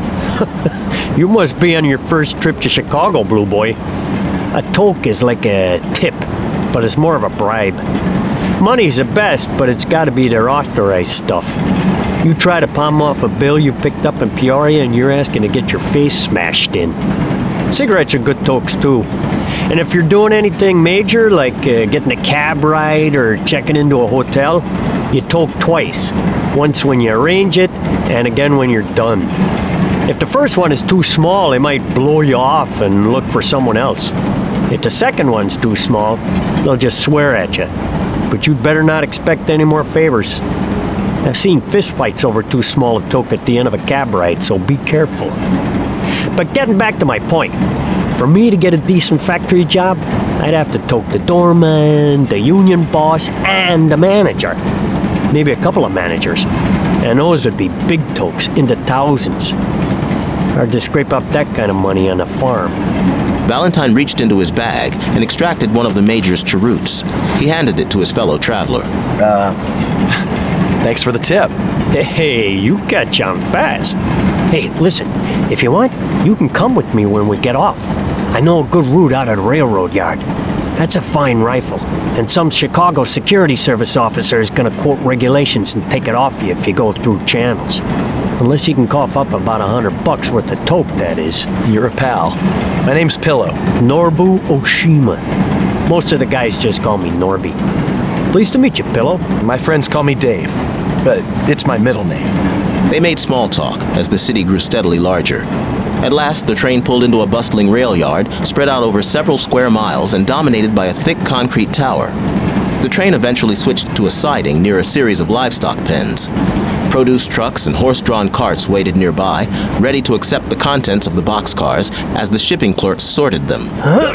S12: You must be on your first trip to Chicago, Blue Boy. A toque is like a tip, but it's more of a bribe. Money's the best, but it's got to be their authorized stuff. You try to palm off a bill you picked up in Peoria and you're asking to get your face smashed in. Cigarettes are good toques too. And if you're doing anything major, like uh, getting a cab ride or checking into a hotel, you toque twice. Once when you arrange it, and again when you're done. If the first one is too small, they might blow you off and look for someone else. If the second one's too small, they'll just swear at you. But you'd better not expect any more favors. I've seen fistfights over too small a toque at the end of a cab ride, so be careful. But getting back to my point, for me to get a decent factory job, I'd have to toque the doorman, the union boss, and the manager. Maybe a couple of managers. And those would be big toques in the thousands. Hard to scrape up that kind of money on a farm.
S1: Valentine reached into his bag and extracted one of the major's cheroots. He handed it to his fellow traveler.
S2: Uh, thanks for the tip.
S12: Hey, you catch on fast. Hey, listen, if you want, you can come with me when we get off. I know a good route out of the railroad yard. That's a fine rifle, and some Chicago security service officer is gonna quote regulations and take it off you if you go through channels. Unless you can cough up about a hundred bucks worth of toque, that is.
S2: You're a pal. My name's Pillow.
S12: Norbu Oshima. Most of the guys just call me Norby. Pleased to meet you, Pillow.
S2: My friends call me Dave, but it's my middle name.
S1: They made small talk as the city grew steadily larger. At last, the train pulled into a bustling rail yard, spread out over several square miles and dominated by a thick concrete tower. The train eventually switched to a siding near a series of livestock pens. Produce trucks and horse-drawn carts waited nearby, ready to accept the contents of the boxcars as the shipping clerks sorted them.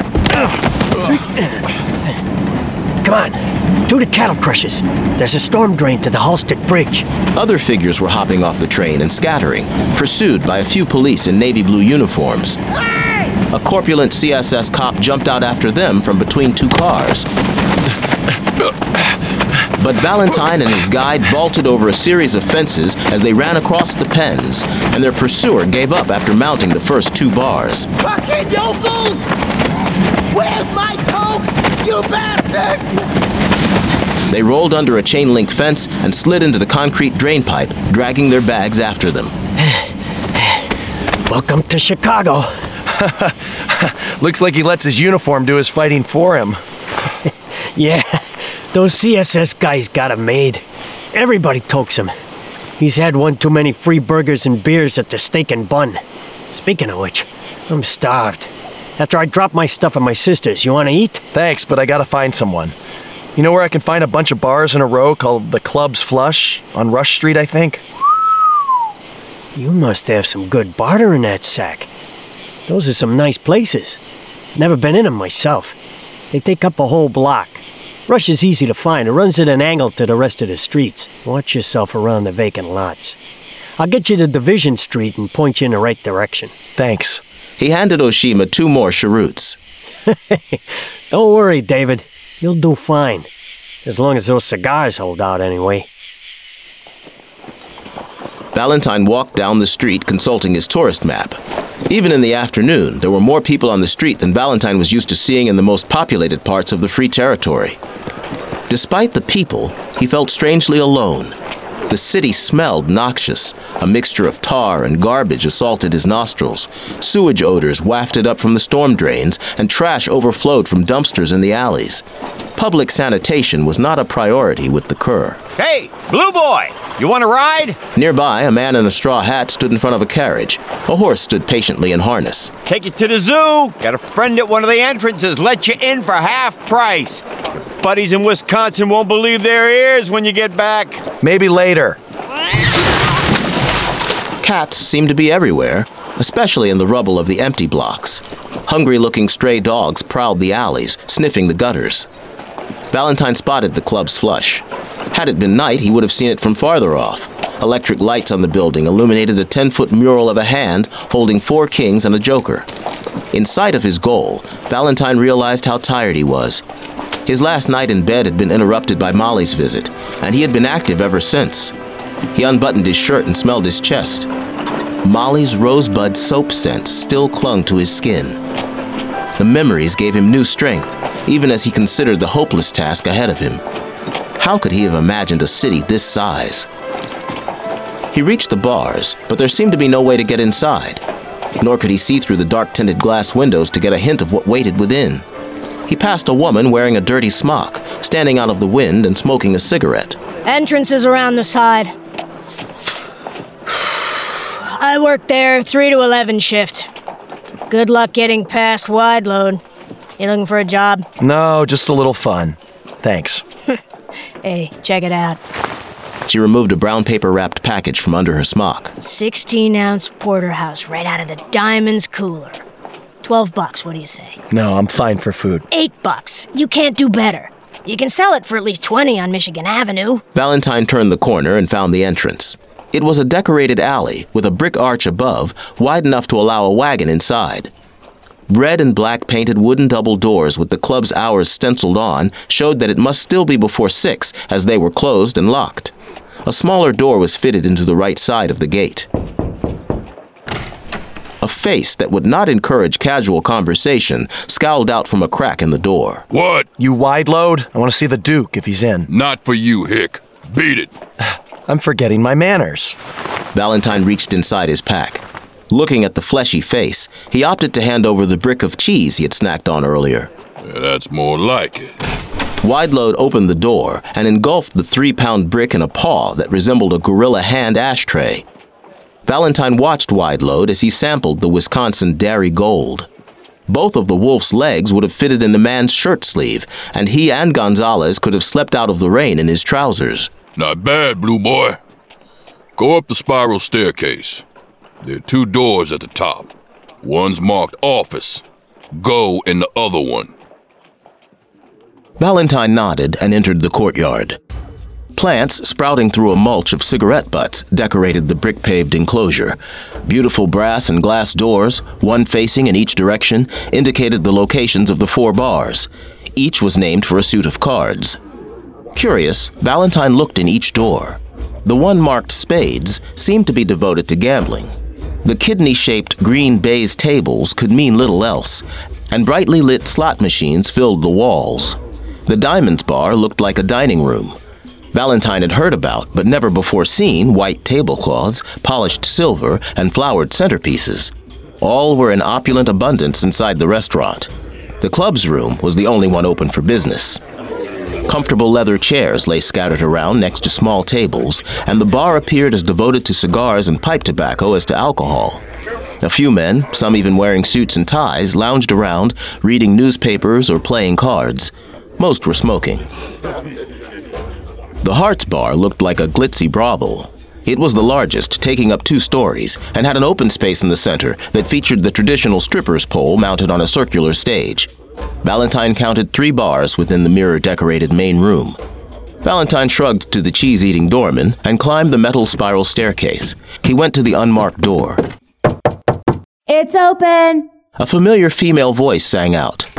S12: Come on, do the cattle crushes. There's a storm drain to the Halstead Bridge.
S1: Other figures were hopping off the train and scattering, pursued by a few police in navy blue uniforms. A corpulent C S S cop jumped out after them from between two cars. But Valentine and his guide vaulted over a series of fences as they ran across the pens, and their pursuer gave up after mounting the first two bars.
S13: Fucking yokels! Where's my toque, you bastards?
S1: They rolled under a chain-link fence and slid into the concrete drain pipe, dragging their bags after them.
S12: Welcome to Chicago.
S2: Looks like he lets his uniform do his fighting for him.
S12: Yeah, those C S S guys got him made. Everybody toques him. He's had one too many free burgers and beers at the Steak and Bun. Speaking of which, I'm starved. After I drop my stuff at my sister's, you want to eat?
S2: Thanks, but I gotta find someone. You know where I can find a bunch of bars in a row called the Club's Flush? On Rush Street, I think?
S12: You must have some good barter in that sack. Those are some nice places. Never been in them myself. They take up a whole block. Rush is easy to find. It runs at an angle to the rest of the streets. Watch yourself around the vacant lots. I'll get you to Division Street and point you in the right direction.
S2: Thanks.
S1: He handed Oshima two more cheroots.
S12: Don't worry, David. You'll do fine. As long as those cigars hold out, anyway.
S1: Valentine walked down the street consulting his tourist map. Even in the afternoon, there were more people on the street than Valentine was used to seeing in the most populated parts of the Free Territory. Despite the people, he felt strangely alone. The city smelled noxious. A mixture of tar and garbage assaulted his nostrils. Sewage odors wafted up from the storm drains, and trash overflowed from dumpsters in the alleys. Public sanitation was not a priority with the Cur.
S14: Hey, Blue Boy, you want to ride?
S1: Nearby, a man in a straw hat stood in front of a carriage. A horse stood patiently in harness.
S14: Take you to the zoo. Got a friend at one of the entrances. Let you in for half price. Buddies in Wisconsin won't believe their ears when you get back.
S2: Maybe later.
S1: Cats seemed to be everywhere, especially in the rubble of the empty blocks. Hungry-looking stray dogs prowled the alleys, sniffing the gutters. Valentine spotted the club's flush. Had it been night, he would have seen it from farther off. Electric lights on the building illuminated a ten-foot mural of a hand holding four kings and a joker. In sight of his goal, Valentine realized how tired he was. His last night in bed had been interrupted by Molly's visit, and he had been active ever since. He unbuttoned his shirt and smelled his chest. Molly's rosebud soap scent still clung to his skin. The memories gave him new strength, even as he considered the hopeless task ahead of him. How could he have imagined a city this size? He reached the bars, but there seemed to be no way to get inside. Nor could he see through the dark-tinted glass windows to get a hint of what waited within. He passed a woman wearing a dirty smock, standing out of the wind and smoking a cigarette.
S15: Entrance is around the side. I work there, three to eleven shift. Good luck getting past wide load. You looking for a job?
S2: No, just a little fun. Thanks.
S15: Hey, check it out.
S1: She removed a brown paper-wrapped package from under her smock.
S15: sixteen-ounce porterhouse right out of the Diamond's cooler. Twelve bucks, what do you say?
S2: No, I'm fine for food.
S15: Eight bucks. You can't do better. You can sell it for at least twenty on Michigan Avenue.
S1: Valentine turned the corner and found the entrance. It was a decorated alley with a brick arch above, wide enough to allow a wagon inside. Red and black painted wooden double doors with the club's hours stenciled on showed that it must still be before six, as they were closed and locked. A smaller door was fitted into the right side of the gate. A face that would not encourage casual conversation scowled out from a crack in the door.
S16: What?
S2: You wide load? I want to see the Duke if he's in.
S16: Not for you, Hick. Beat it.
S2: I'm forgetting my manners.
S1: Valentine reached inside his pack. Looking at the fleshy face, he opted to hand over the brick of cheese he had snacked on earlier.
S16: Yeah, that's more like it.
S1: Wideload opened the door and engulfed the three-pound brick in a paw that resembled a gorilla hand ashtray. Valentine watched Wideload as he sampled the Wisconsin Dairy Gold. Both of the wolf's legs would have fitted in the man's shirt sleeve, and he and Gonzalez could have slept out of the rain in his trousers.
S16: Not bad, Blue Boy. Go up the spiral staircase. There are two doors at the top. One's marked office. Go in the other one.
S1: Valentine nodded and entered the courtyard. Plants sprouting through a mulch of cigarette butts decorated the brick-paved enclosure. Beautiful brass and glass doors, one facing in each direction, indicated the locations of the four bars. Each was named for a suit of cards. Curious, Valentine looked in each door. The one marked Spades seemed to be devoted to gambling. The kidney-shaped green baize tables could mean little else, and brightly lit slot machines filled the walls. The Diamonds bar looked like a dining room. Valentine had heard about, but never before seen, white tablecloths, polished silver, and flowered centerpieces. All were in opulent abundance inside the restaurant. The club's room was the only one open for business. Comfortable leather chairs lay scattered around next to small tables, and the bar appeared as devoted to cigars and pipe tobacco as to alcohol. A few men, some even wearing suits and ties, lounged around, reading newspapers or playing cards. Most were smoking. The Hearts bar looked like a glitzy brothel. It was the largest, taking up two stories, and had an open space in the center that featured the traditional stripper's pole mounted on a circular stage. Valentine counted three bars within the mirror-decorated main room. Valentine shrugged to the cheese-eating doorman and climbed the metal spiral staircase. He went to the unmarked door.
S17: It's open!
S1: A familiar female voice sang out.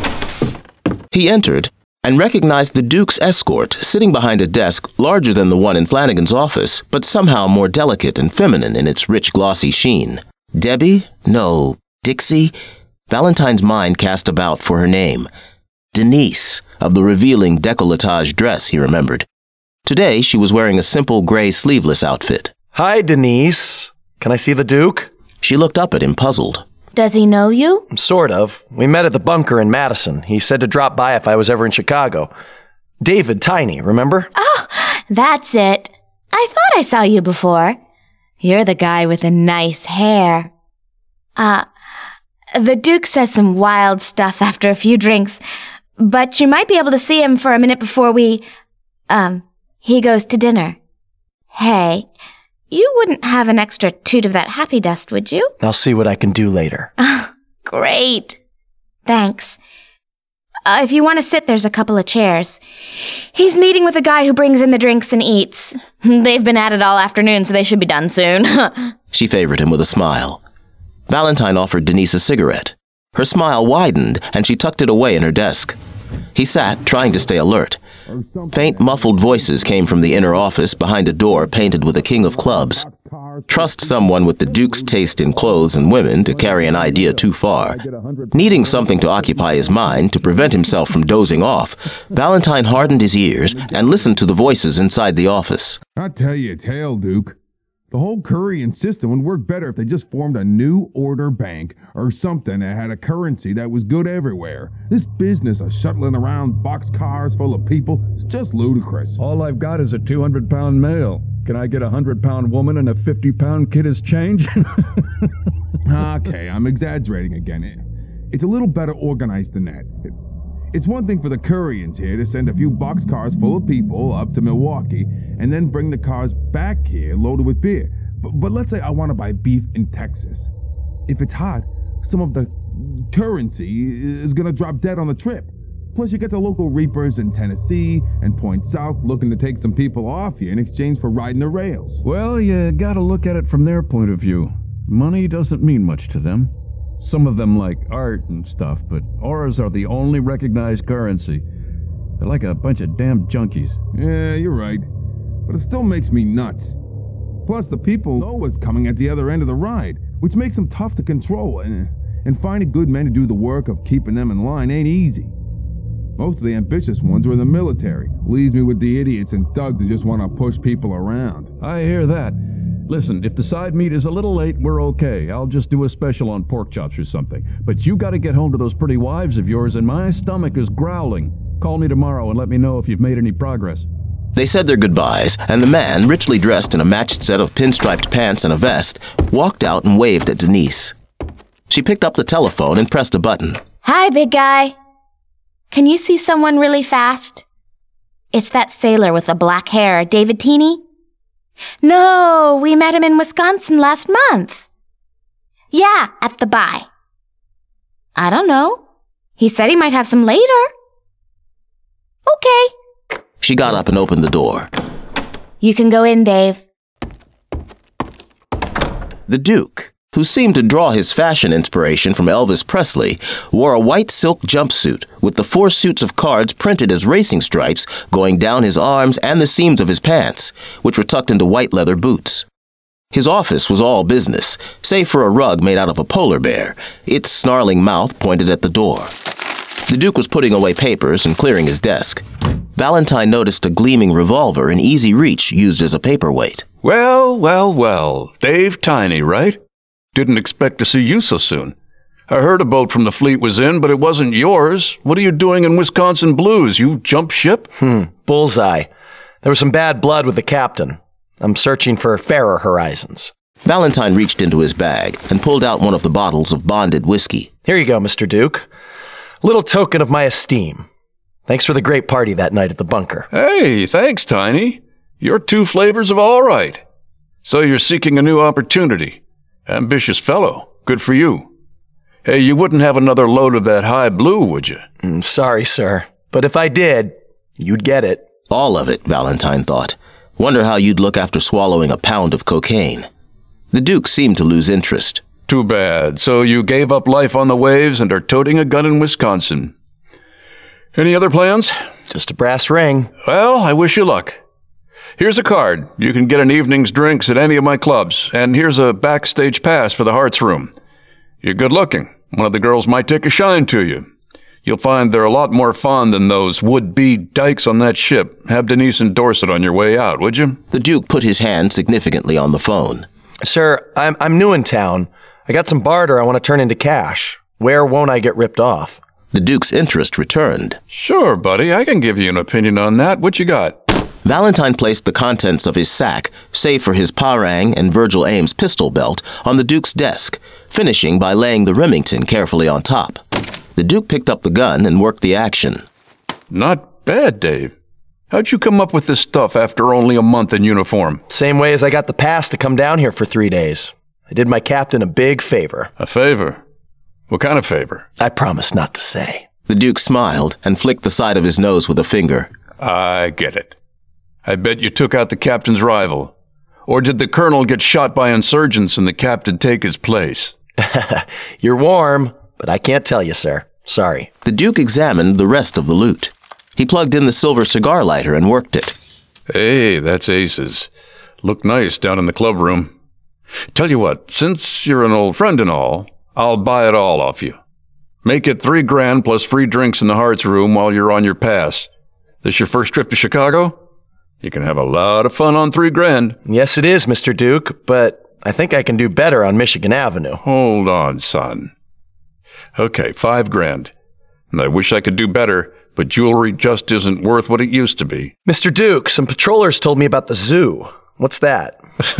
S1: He entered and recognized the Duke's escort sitting behind a desk larger than the one in Flanagan's office, but somehow more delicate and feminine in its rich, glossy sheen. Debbie? No. Dixie? Valentine's mind cast about for her name. Denise, of the revealing décolletage dress, he remembered. Today, she was wearing a simple gray sleeveless outfit.
S2: Hi, Denise. Can I see the Duke?
S1: She looked up at him, puzzled.
S17: Does he know you?
S2: Sort of. We met at the bunker in Madison. He said to drop by if I was ever in Chicago. David Tiny, remember?
S17: Oh, that's it. I thought I saw you before. You're the guy with the nice hair. Uh, the Duke says some wild stuff after a few drinks, but you might be able to see him for a minute before we, um, he goes to dinner. Hey, you wouldn't have an extra toot of that happy dust, would you?
S2: I'll see what I can do later.
S17: Great. Thanks. Uh, if you want to sit, there's a couple of chairs. He's meeting with a guy who brings in the drinks and eats. They've been at it all afternoon, so they should be done soon.
S1: She favored him with a smile. Valentine offered Denise a cigarette. Her smile widened, and she tucked it away in her desk. He sat, trying to stay alert. Faint, muffled voices came from the inner office behind a door painted with a king of clubs. Trust someone with the Duke's taste in clothes and women to carry an idea too far. Needing something to occupy his mind to prevent himself from dozing off, Valentine hardened his ears and listened to the voices inside the office.
S6: I tell you a tale, Duke. The whole Currian system would work better if they just formed a new order bank or something that had a currency that was good everywhere. This business of shuttling around boxcars full of people is just ludicrous.
S7: All I've got is a two hundred pound male. Can I get a one hundred pound woman and a fifty pound kid as change?
S6: Okay, I'm exaggerating again. It's a little better organized than that. It's one thing for the Currians here to send a few boxcars full of people up to Milwaukee and then bring the cars back here loaded with beer. But, but let's say I want to buy beef in Texas. If it's hot, some of the currency is going to drop dead on the trip. Plus, you get the local reapers in Tennessee and Point South looking to take some people off here in exchange for riding the rails.
S7: Well, you gotta look at it from their point of view. Money doesn't mean much to them. Some of them like art and stuff, but auras are the only recognized currency. They're like a bunch of damn junkies.
S6: Yeah, you're right. But it still makes me nuts. Plus, the people know what's coming at the other end of the ride, which makes them tough to control, and, and finding good men to do the work of keeping them in line ain't easy. Most of the ambitious ones are in the military. Leaves me with the idiots and thugs who just want to push people around.
S7: I hear that. Listen, if the side meat is a little late, we're okay. I'll just do a special on pork chops or something. But you gotta get home to those pretty wives of yours, and my stomach is growling. Call me tomorrow and let me know if you've made any progress.
S1: They said their goodbyes, and the man, richly dressed in a matched set of pinstriped pants and a vest, walked out and waved at Denise. She picked up the telephone and pressed a button.
S17: Hi, big guy. Can you see someone really fast? It's that sailor with the black hair, David Tiny. No, we met him in Wisconsin last month. Yeah, at the buy. I don't know. He said he might have some later. Okay.
S1: She got up and opened the door.
S17: You can go in, Dave.
S1: The Duke, who seemed to draw his fashion inspiration from Elvis Presley, wore a white silk jumpsuit with the four suits of cards printed as racing stripes going down his arms and the seams of his pants, which were tucked into white leather boots. His office was all business, save for a rug made out of a polar bear, its snarling mouth pointed at the door. The Duke was putting away papers and clearing his desk. Valentine noticed a gleaming revolver in easy reach used as a paperweight.
S18: Well, well, well. Dave Tiny, right? Didn't expect to see you so soon. I heard a boat from the fleet was in, but it wasn't yours. What are you doing in Wisconsin Blues? You jump ship?
S2: Hmm, bullseye. There was some bad blood with the captain. I'm searching for fairer horizons.
S1: Valentine reached into his bag and pulled out one of the bottles of bonded whiskey.
S2: Here you go, Mister Duke. Little token of my esteem. Thanks for the great party that night at the bunker.
S18: Hey, thanks, Tiny. You're two flavors of all right. So you're seeking a new opportunity. Ambitious fellow. Good for you. Hey, you wouldn't have another load of that high blue, would you?
S2: Mm, sorry, sir. But if I did, you'd get it.
S1: All of it, Valentine thought. Wonder how you'd look after swallowing a pound of cocaine. The Duke seemed to lose interest.
S18: Too bad. So you gave up life on the waves and are toting a gun in Wisconsin. Any other plans?
S2: Just a brass ring.
S18: Well, I wish you luck. Here's a card. You can get an evening's drinks at any of my clubs. And here's a backstage pass for the Hearts Room. You're good looking. One of the girls might take a shine to you. You'll find they're a lot more fun than those would-be dykes on that ship. Have Denise endorse it on your way out, would you?
S1: The Duke put his hand significantly on the phone.
S2: Sir, I'm, I'm new in town. I got some barter I want to turn into cash. Where won't I get ripped off?
S1: The Duke's interest returned.
S18: Sure, buddy. I can give you an opinion on that. What you got?
S1: Valentine placed the contents of his sack, save for his parang and Virgil Ames pistol belt, on the Duke's desk, finishing by laying the Remington carefully on top. The Duke picked up the gun and worked the action.
S18: Not bad, Dave. How'd you come up with this stuff after only a month in uniform?
S2: Same way as I got the pass to come down here for three days. I did my captain a big favor.
S18: A favor? What kind of favor?
S2: I promise not to say.
S1: The Duke smiled and flicked the side of his nose with a finger.
S18: I get it. I bet you took out the captain's rival. Or did the colonel get shot by insurgents and the captain take his place?
S2: You're warm, but I can't tell you, sir. Sorry.
S1: The Duke examined the rest of the loot. He plugged in the silver cigar lighter and worked it.
S18: Hey, that's aces. Look nice down in the club room. Tell you what, since you're an old friend and all, I'll buy it all off you. Make it three grand plus free drinks in the Hearts Room while you're on your pass. This your first trip to Chicago? You can have a lot of fun on three grand.
S2: Yes, it is, Mister Duke, but I think I can do better on Michigan Avenue.
S18: Hold on, son. Okay, five grand. And I wish I could do better, but jewelry just isn't worth what it used to be.
S2: Mister Duke, some patrollers told me about the zoo. What's that?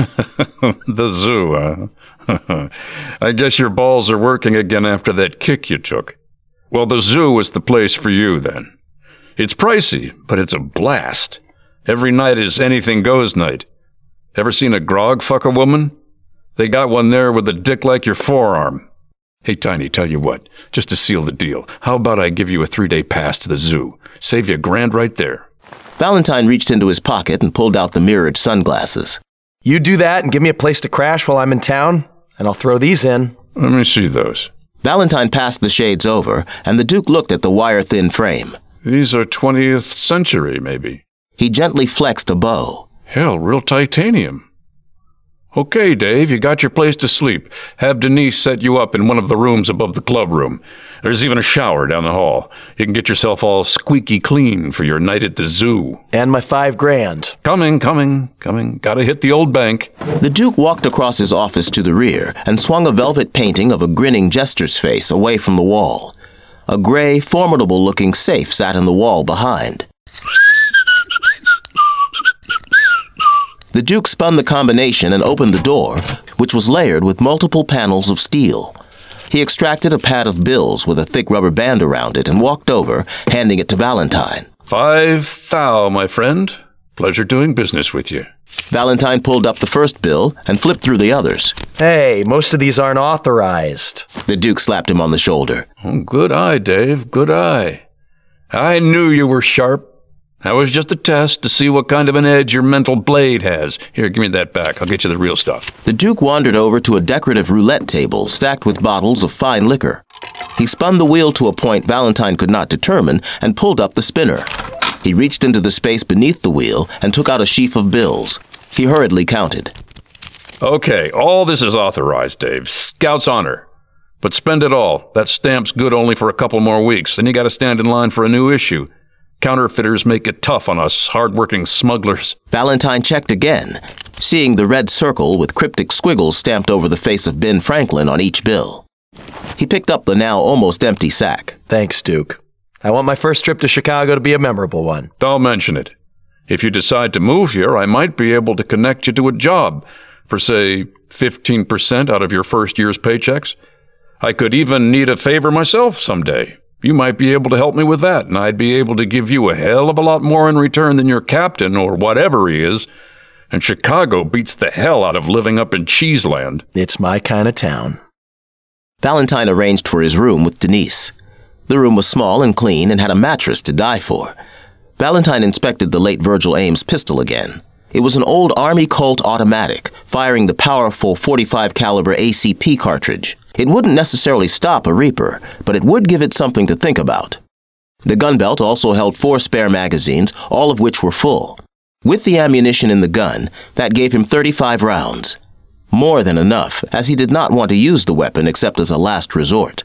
S18: The zoo, huh? I guess your balls are working again after that kick you took. Well, the zoo is the place for you, then. It's pricey, but it's a blast. Every night is anything goes night. Ever seen a grog fuck a woman? They got one there with a dick like your forearm. Hey, Tiny, tell you what, just to seal the deal, how about I give you a three-day pass to the zoo? Save you a grand right there.
S1: Valentine reached into his pocket and pulled out the mirrored sunglasses.
S2: You do that and give me a place to crash while I'm in town, and I'll throw these in.
S18: Let me see those.
S1: Valentine passed the shades over, and the Duke looked at the wire-thin frame.
S18: These are twentieth century, maybe.
S1: He gently flexed a bow.
S18: Hell, real titanium. Okay, Dave, you got your place to sleep. Have Denise set you up in one of the rooms above the club room. There's even a shower down the hall. You can get yourself all squeaky clean for your night at the zoo.
S2: And my five grand.
S18: Coming, coming, coming. Gotta hit the old bank.
S1: The Duke walked across his office to the rear and swung a velvet painting of a grinning jester's face away from the wall. A gray, formidable-looking safe sat in the wall behind. The Duke spun the combination and opened the door, which was layered with multiple panels of steel. He extracted a pad of bills with a thick rubber band around it and walked over, handing it to Valentine.
S18: Five thou, my friend. Pleasure doing business with you.
S1: Valentine pulled up the first bill and flipped through the others.
S2: Hey, most of these aren't authorized.
S1: The Duke slapped him on the shoulder.
S18: Oh, good eye, Dave, good eye. I knew you were sharp. That was just a test to see what kind of an edge your mental blade has. Here, give me that back. I'll get you the real stuff.
S1: The Duke wandered over to a decorative roulette table stacked with bottles of fine liquor. He spun the wheel to a point Valentine could not determine and pulled up the spinner. He reached into the space beneath the wheel and took out a sheaf of bills. He hurriedly counted.
S18: Okay, all this is authorized, Dave. Scout's honor. But spend it all. That stamp's good only for a couple more weeks. Then you gotta stand in line for a new issue. Counterfeiters make it tough on us hard-working smugglers.
S1: Valentine checked again, seeing the red circle with cryptic squiggles stamped over the face of Ben Franklin on each bill. He picked up the now almost empty sack.
S2: Thanks, Duke. I want my first trip to Chicago to be a memorable one.
S18: Don't mention it. If you decide to move here, I might be able to connect you to a job for, say, fifteen percent out of your first year's paychecks. I could even need a favor myself someday. You might be able to help me with that, and I'd be able to give you a hell of a lot more in return than your captain or whatever he is. And Chicago beats the hell out of living up in Cheeseland.
S2: It's my kind of town.
S1: Valentine arranged for his room with Denise. The room was small and clean and had a mattress to die for. Valentine inspected the late Virgil Ames pistol again. It was an old Army Colt automatic, firing the powerful forty-five caliber A C P cartridge. It wouldn't necessarily stop a Reaper, but it would give it something to think about. The gun belt also held four spare magazines, all of which were full. With the ammunition in the gun, that gave him thirty-five rounds. More than enough, as he did not want to use the weapon except as a last resort.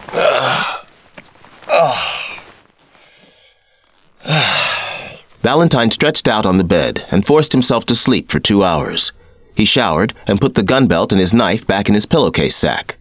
S1: Valentine stretched out on the bed and forced himself to sleep for two hours. He showered and put the gun belt and his knife back in his pillowcase sack.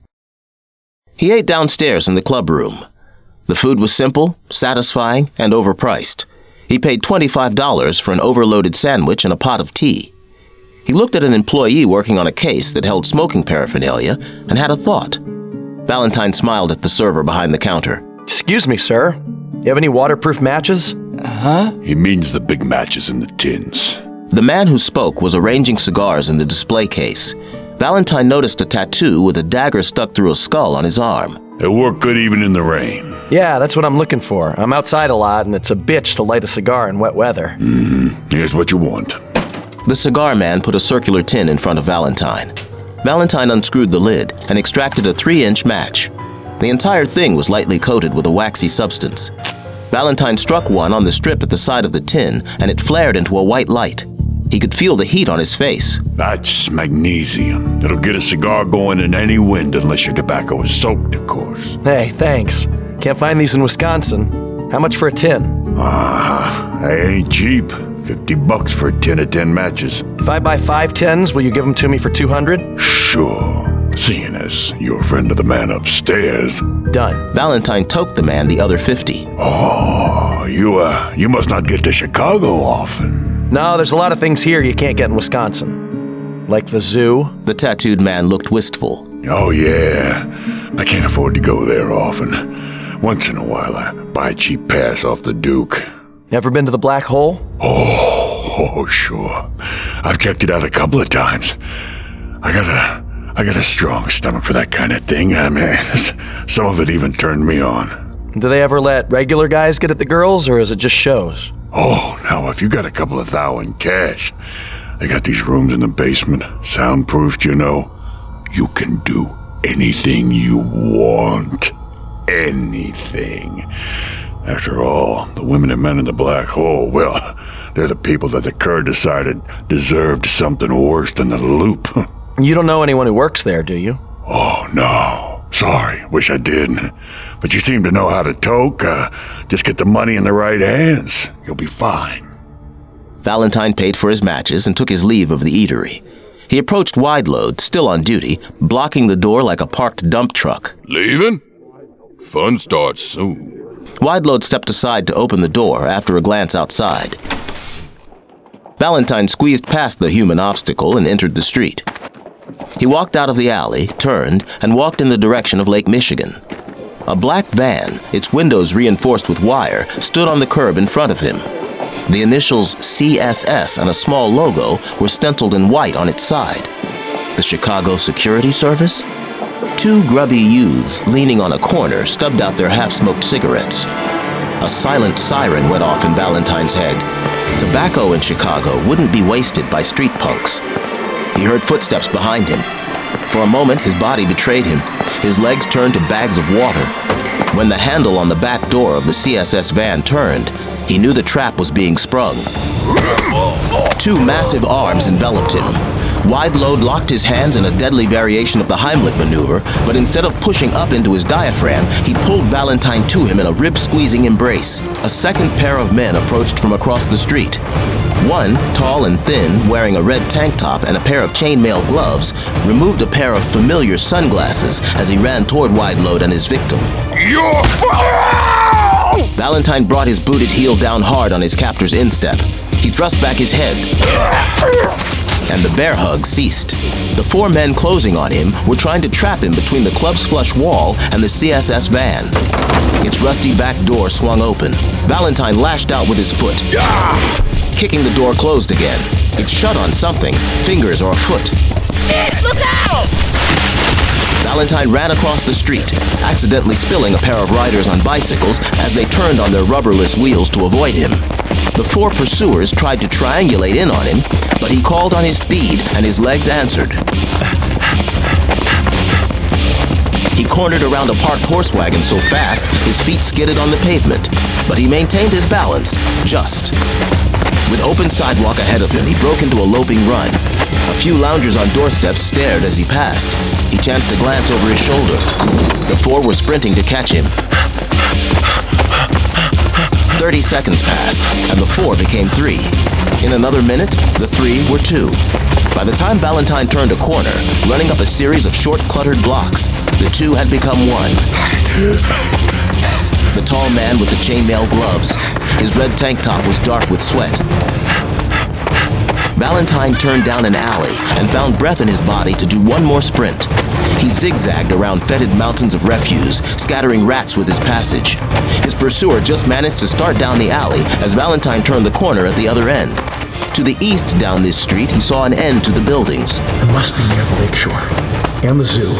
S1: He ate downstairs in the club room. The food was simple, satisfying, and overpriced. He paid twenty-five dollars for an overloaded sandwich and a pot of tea. He looked at an employee working on a case that held smoking paraphernalia and had a thought. Valentine smiled at the server behind the counter.
S2: Excuse me, sir. You have any waterproof matches?
S5: Huh? He means the big matches in the tins.
S1: The man who spoke was arranging cigars in the display case. Valentine noticed a tattoo with a dagger stuck through a skull on his arm.
S5: It worked good even in the rain.
S2: Yeah, that's what I'm looking for. I'm outside a lot, and it's a bitch to light a cigar in wet weather.
S5: Mm-hmm. Here's what you want.
S1: The cigar man put a circular tin in front of Valentine. Valentine unscrewed the lid and extracted a three-inch match. The entire thing was lightly coated with a waxy substance. Valentine struck one on the strip at the side of the tin, and it flared into a white light. He could feel the heat on his face.
S5: That's magnesium. It'll get a cigar going in any wind unless your tobacco is soaked, of course.
S2: Hey, thanks. Can't find these in Wisconsin. How much for a tin?
S5: Ah, uh, they ain't cheap. Fifty bucks for a tin of ten matches.
S2: If I buy five tins, will you give them to me for two hundred?
S5: Sure. Seeing as you're a friend of the man upstairs.
S2: Done.
S1: Valentine toked the man the other fifty.
S5: Oh, you, uh, you must not get to Chicago often.
S2: No, there's a lot of things here you can't get in Wisconsin. Like the zoo.
S1: The tattooed man looked wistful.
S5: Oh, yeah. I can't afford to go there often. Once in a while, I buy a cheap pass off the Duke.
S2: Ever been to the Black Hole?
S5: Oh, oh, sure. I've checked it out a couple of times. I got a... I got a strong stomach for that kind of thing. I mean, some of it even turned me on.
S2: Do they ever let regular guys get at the girls, or is it just shows?
S5: Oh, now, if you got a couple of thou in cash, they got these rooms in the basement, soundproofed, you know. You can do anything you want. Anything. After all, the women and men in the Black Hole, well, they're the people that the Kurd decided deserved something worse than the loop.
S2: You don't know anyone who works there, do you?
S5: Oh, no. Sorry. Wish I did. But you seem to know how to toke. Uh, just get the money in the right hands. You'll be fine.
S1: Valentine paid for his matches and took his leave of the eatery. He approached Wideload, still on duty, blocking the door like a parked dump truck.
S16: Leaving? Fun starts soon.
S1: Wideload stepped aside to open the door after a glance outside. Valentine squeezed past the human obstacle and entered the street. He walked out of the alley, turned, and walked in the direction of Lake Michigan. A black van, its windows reinforced with wire, stood on the curb in front of him. The initials C S S and a small logo were stenciled in white on its side. The Chicago Security Service? Two grubby youths leaning on a corner stubbed out their half-smoked cigarettes. A silent siren went off in Valentine's head. Tobacco in Chicago wouldn't be wasted by street punks. He heard footsteps behind him. For a moment, his body betrayed him. His legs turned to bags of water. When the handle on the back door of the C S S van turned, he knew the trap was being sprung. Two massive arms enveloped him. Wideload locked his hands in a deadly variation of the Heimlich maneuver, but instead of pushing up into his diaphragm, he pulled Valentine to him in a rib-squeezing embrace. A second pair of men approached from across the street. One, tall and thin, wearing a red tank top and a pair of chainmail gloves, removed a pair of familiar sunglasses as he ran toward Wideload and his victim.
S16: You're
S1: Valentine brought his booted heel down hard on his captor's instep. He thrust back his head, and the bear hug ceased. The four men closing on him were trying to trap him between the club's flush wall and the C S S van. Its rusty back door swung open. Valentine lashed out with his foot, kicking the door closed again. It shut on something, fingers or a foot.
S13: Shit, look out!
S1: Valentine ran across the street, accidentally spilling a pair of riders on bicycles as they turned on their rubberless wheels to avoid him. The four pursuers tried to triangulate in on him, but he called on his speed and his legs answered. He cornered around a parked horse wagon so fast his feet skidded on the pavement, but he maintained his balance, just. With open sidewalk ahead of him, he broke into a loping run. A few loungers on doorsteps stared as he passed. He chanced to glance over his shoulder. The four were sprinting to catch him. Thirty seconds passed, and the four became three. In another minute, the three were two. By the time Valentine turned a corner, running up a series of short, cluttered blocks, the two had become one. The tall man with the chainmail gloves. His red tank top was dark with sweat. Valentine turned down an alley and found breath in his body to do one more sprint. He zigzagged around fetid mountains of refuse, scattering rats with his passage. His pursuer just managed to start down the alley as Valentine turned the corner at the other end. To the east down this street, he saw an end to the buildings.
S10: It must be near the lakeshore and the zoo.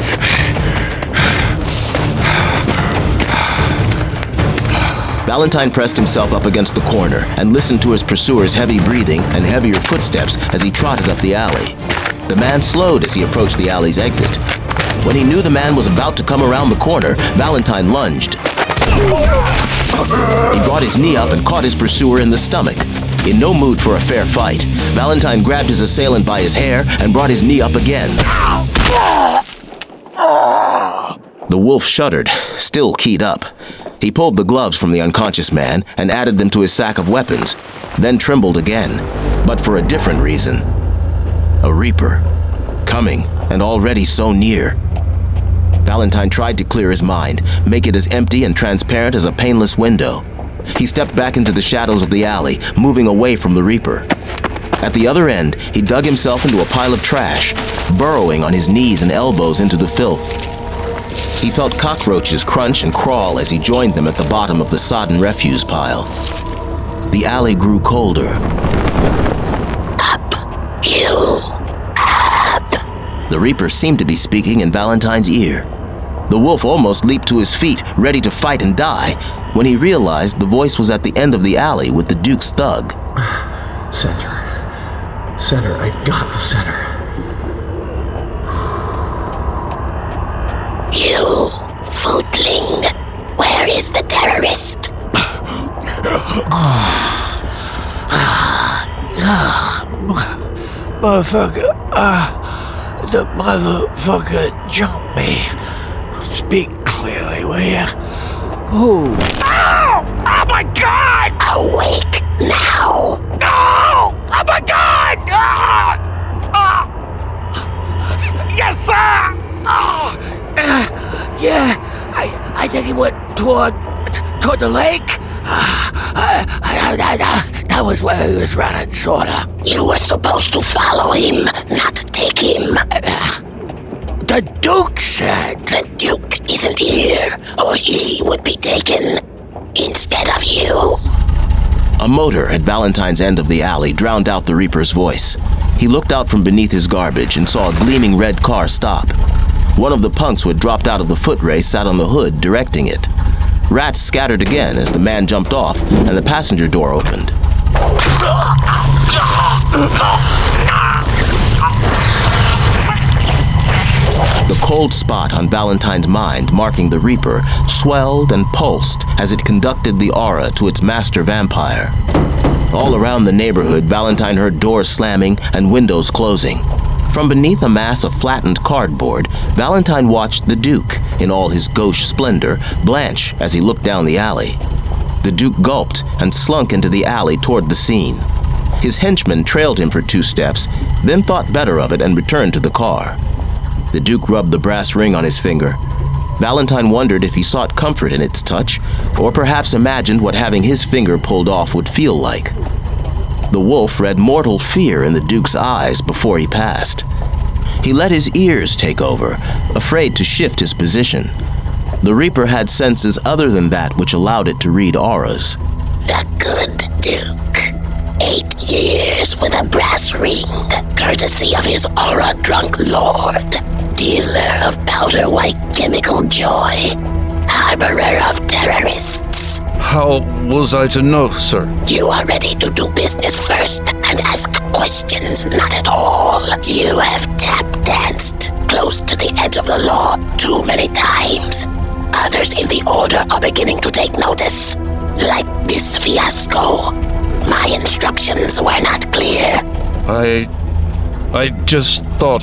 S1: Valentine pressed himself up against the corner and listened to his pursuer's heavy breathing and heavier footsteps as he trotted up the alley. The man slowed as he approached the alley's exit. When he knew the man was about to come around the corner, Valentine lunged. He brought his knee up and caught his pursuer in the stomach. In no mood for a fair fight, Valentine grabbed his assailant by his hair and brought his knee up again. The wolf shuddered, still keyed up. He pulled the gloves from the unconscious man and added them to his sack of weapons, then trembled again, but for a different reason. A reaper, coming and already so near. Valentine tried to clear his mind, make it as empty and transparent as a painless window. He stepped back into the shadows of the alley, moving away from the reaper. At the other end, he dug himself into a pile of trash, burrowing on his knees and elbows into the filth. He felt cockroaches crunch and crawl as he joined them at the bottom of the sodden refuse pile. The alley grew colder. Up, you, up. The reaper seemed to be speaking in Valentine's ear. The wolf almost leaped to his feet, ready to fight and die, when he realized the voice was at the end of the alley with the Duke's thug.
S10: Center. Center, I've got the center.
S19: You, footling, where is the terrorist?
S20: Motherfucker, uh, the motherfucker jumped me. Speak clearly, will ya? Oh. Oh! Oh my God!
S19: Awake now!
S20: No! Oh my God! Oh! Oh! Yes, sir! Oh! Uh, yeah, I I think he went toward toward the lake. Uh, uh, uh, uh, uh, that was where he was running, sorta.
S19: You were supposed to follow him, not take him.
S20: Uh, the Duke said.
S19: The Duke isn't here, or he would be taken instead of you.
S1: A motor at Valentine's end of the alley drowned out the Reaper's voice. He looked out from beneath his garbage and saw a gleaming red car stop. One of the punks who had dropped out of the foot race sat on the hood, directing it. Rats scattered again as the man jumped off and the passenger door opened. The cold spot on Valentine's mind marking the Reaper swelled and pulsed as it conducted the aura to its master vampire. All around the neighborhood, Valentine heard doors slamming and windows closing. From beneath a mass of flattened cardboard, Valentine watched the Duke, in all his gauche splendor, blanch as he looked down the alley. The Duke gulped and slunk into the alley toward the scene. His henchman trailed him for two steps, then thought better of it and returned to the car. The Duke rubbed the brass ring on his finger. Valentine wondered if he sought comfort in its touch, or perhaps imagined what having his finger pulled off would feel like. The wolf read mortal fear in the Duke's eyes before he passed. He let his ears take over, afraid to shift his position. The Reaper had senses other than that which allowed it to read auras.
S19: The good Duke. Eight years with a brass ring, courtesy of his aura-drunk lord. dealer of powder white chemical joy, harborer of terrorists.
S18: How was I to know, sir?
S19: You are ready to do business first and ask questions, not at all. You have tap danced close to the edge of the law too many times. Others in the Order are beginning to take notice, like this fiasco. My instructions were not clear.
S18: I... I just thought...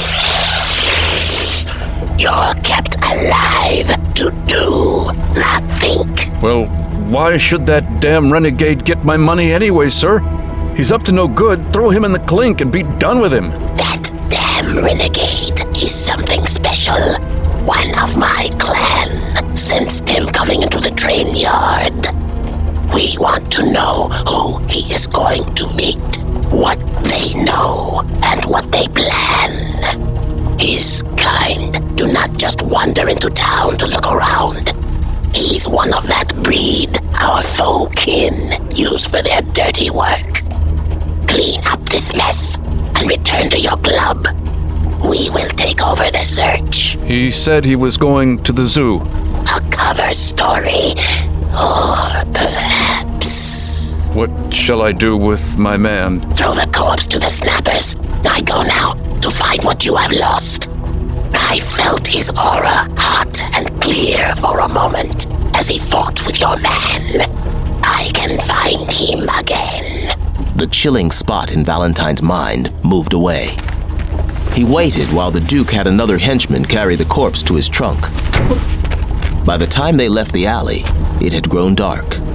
S19: You're kept alive to do, not think.
S18: Well, why should that damn renegade get my money anyway, sir? He's up to no good. Throw him in the clink and be done with him.
S19: That damn renegade is something special. One of my clan sensed him coming into the train yard. We want to know who he is going to meet, what they know, and what they plan. His kind do not just wander into town to look around. He's one of that breed our foe kin use for their dirty work. Clean up this mess and return to your club. We will take over the search.
S18: He said he was going to the zoo.
S19: A cover story, or perhaps...
S18: What shall I do with my man?
S19: Throw the corpse to the snappers. I go now to find what you have lost. I felt his aura hot and clear for a moment as he fought with your man. I can find him again.
S1: The chilling spot in Valentine's mind moved away. He waited while the Duke had another henchman carry the corpse to his trunk. By the time they left the alley, it had grown dark.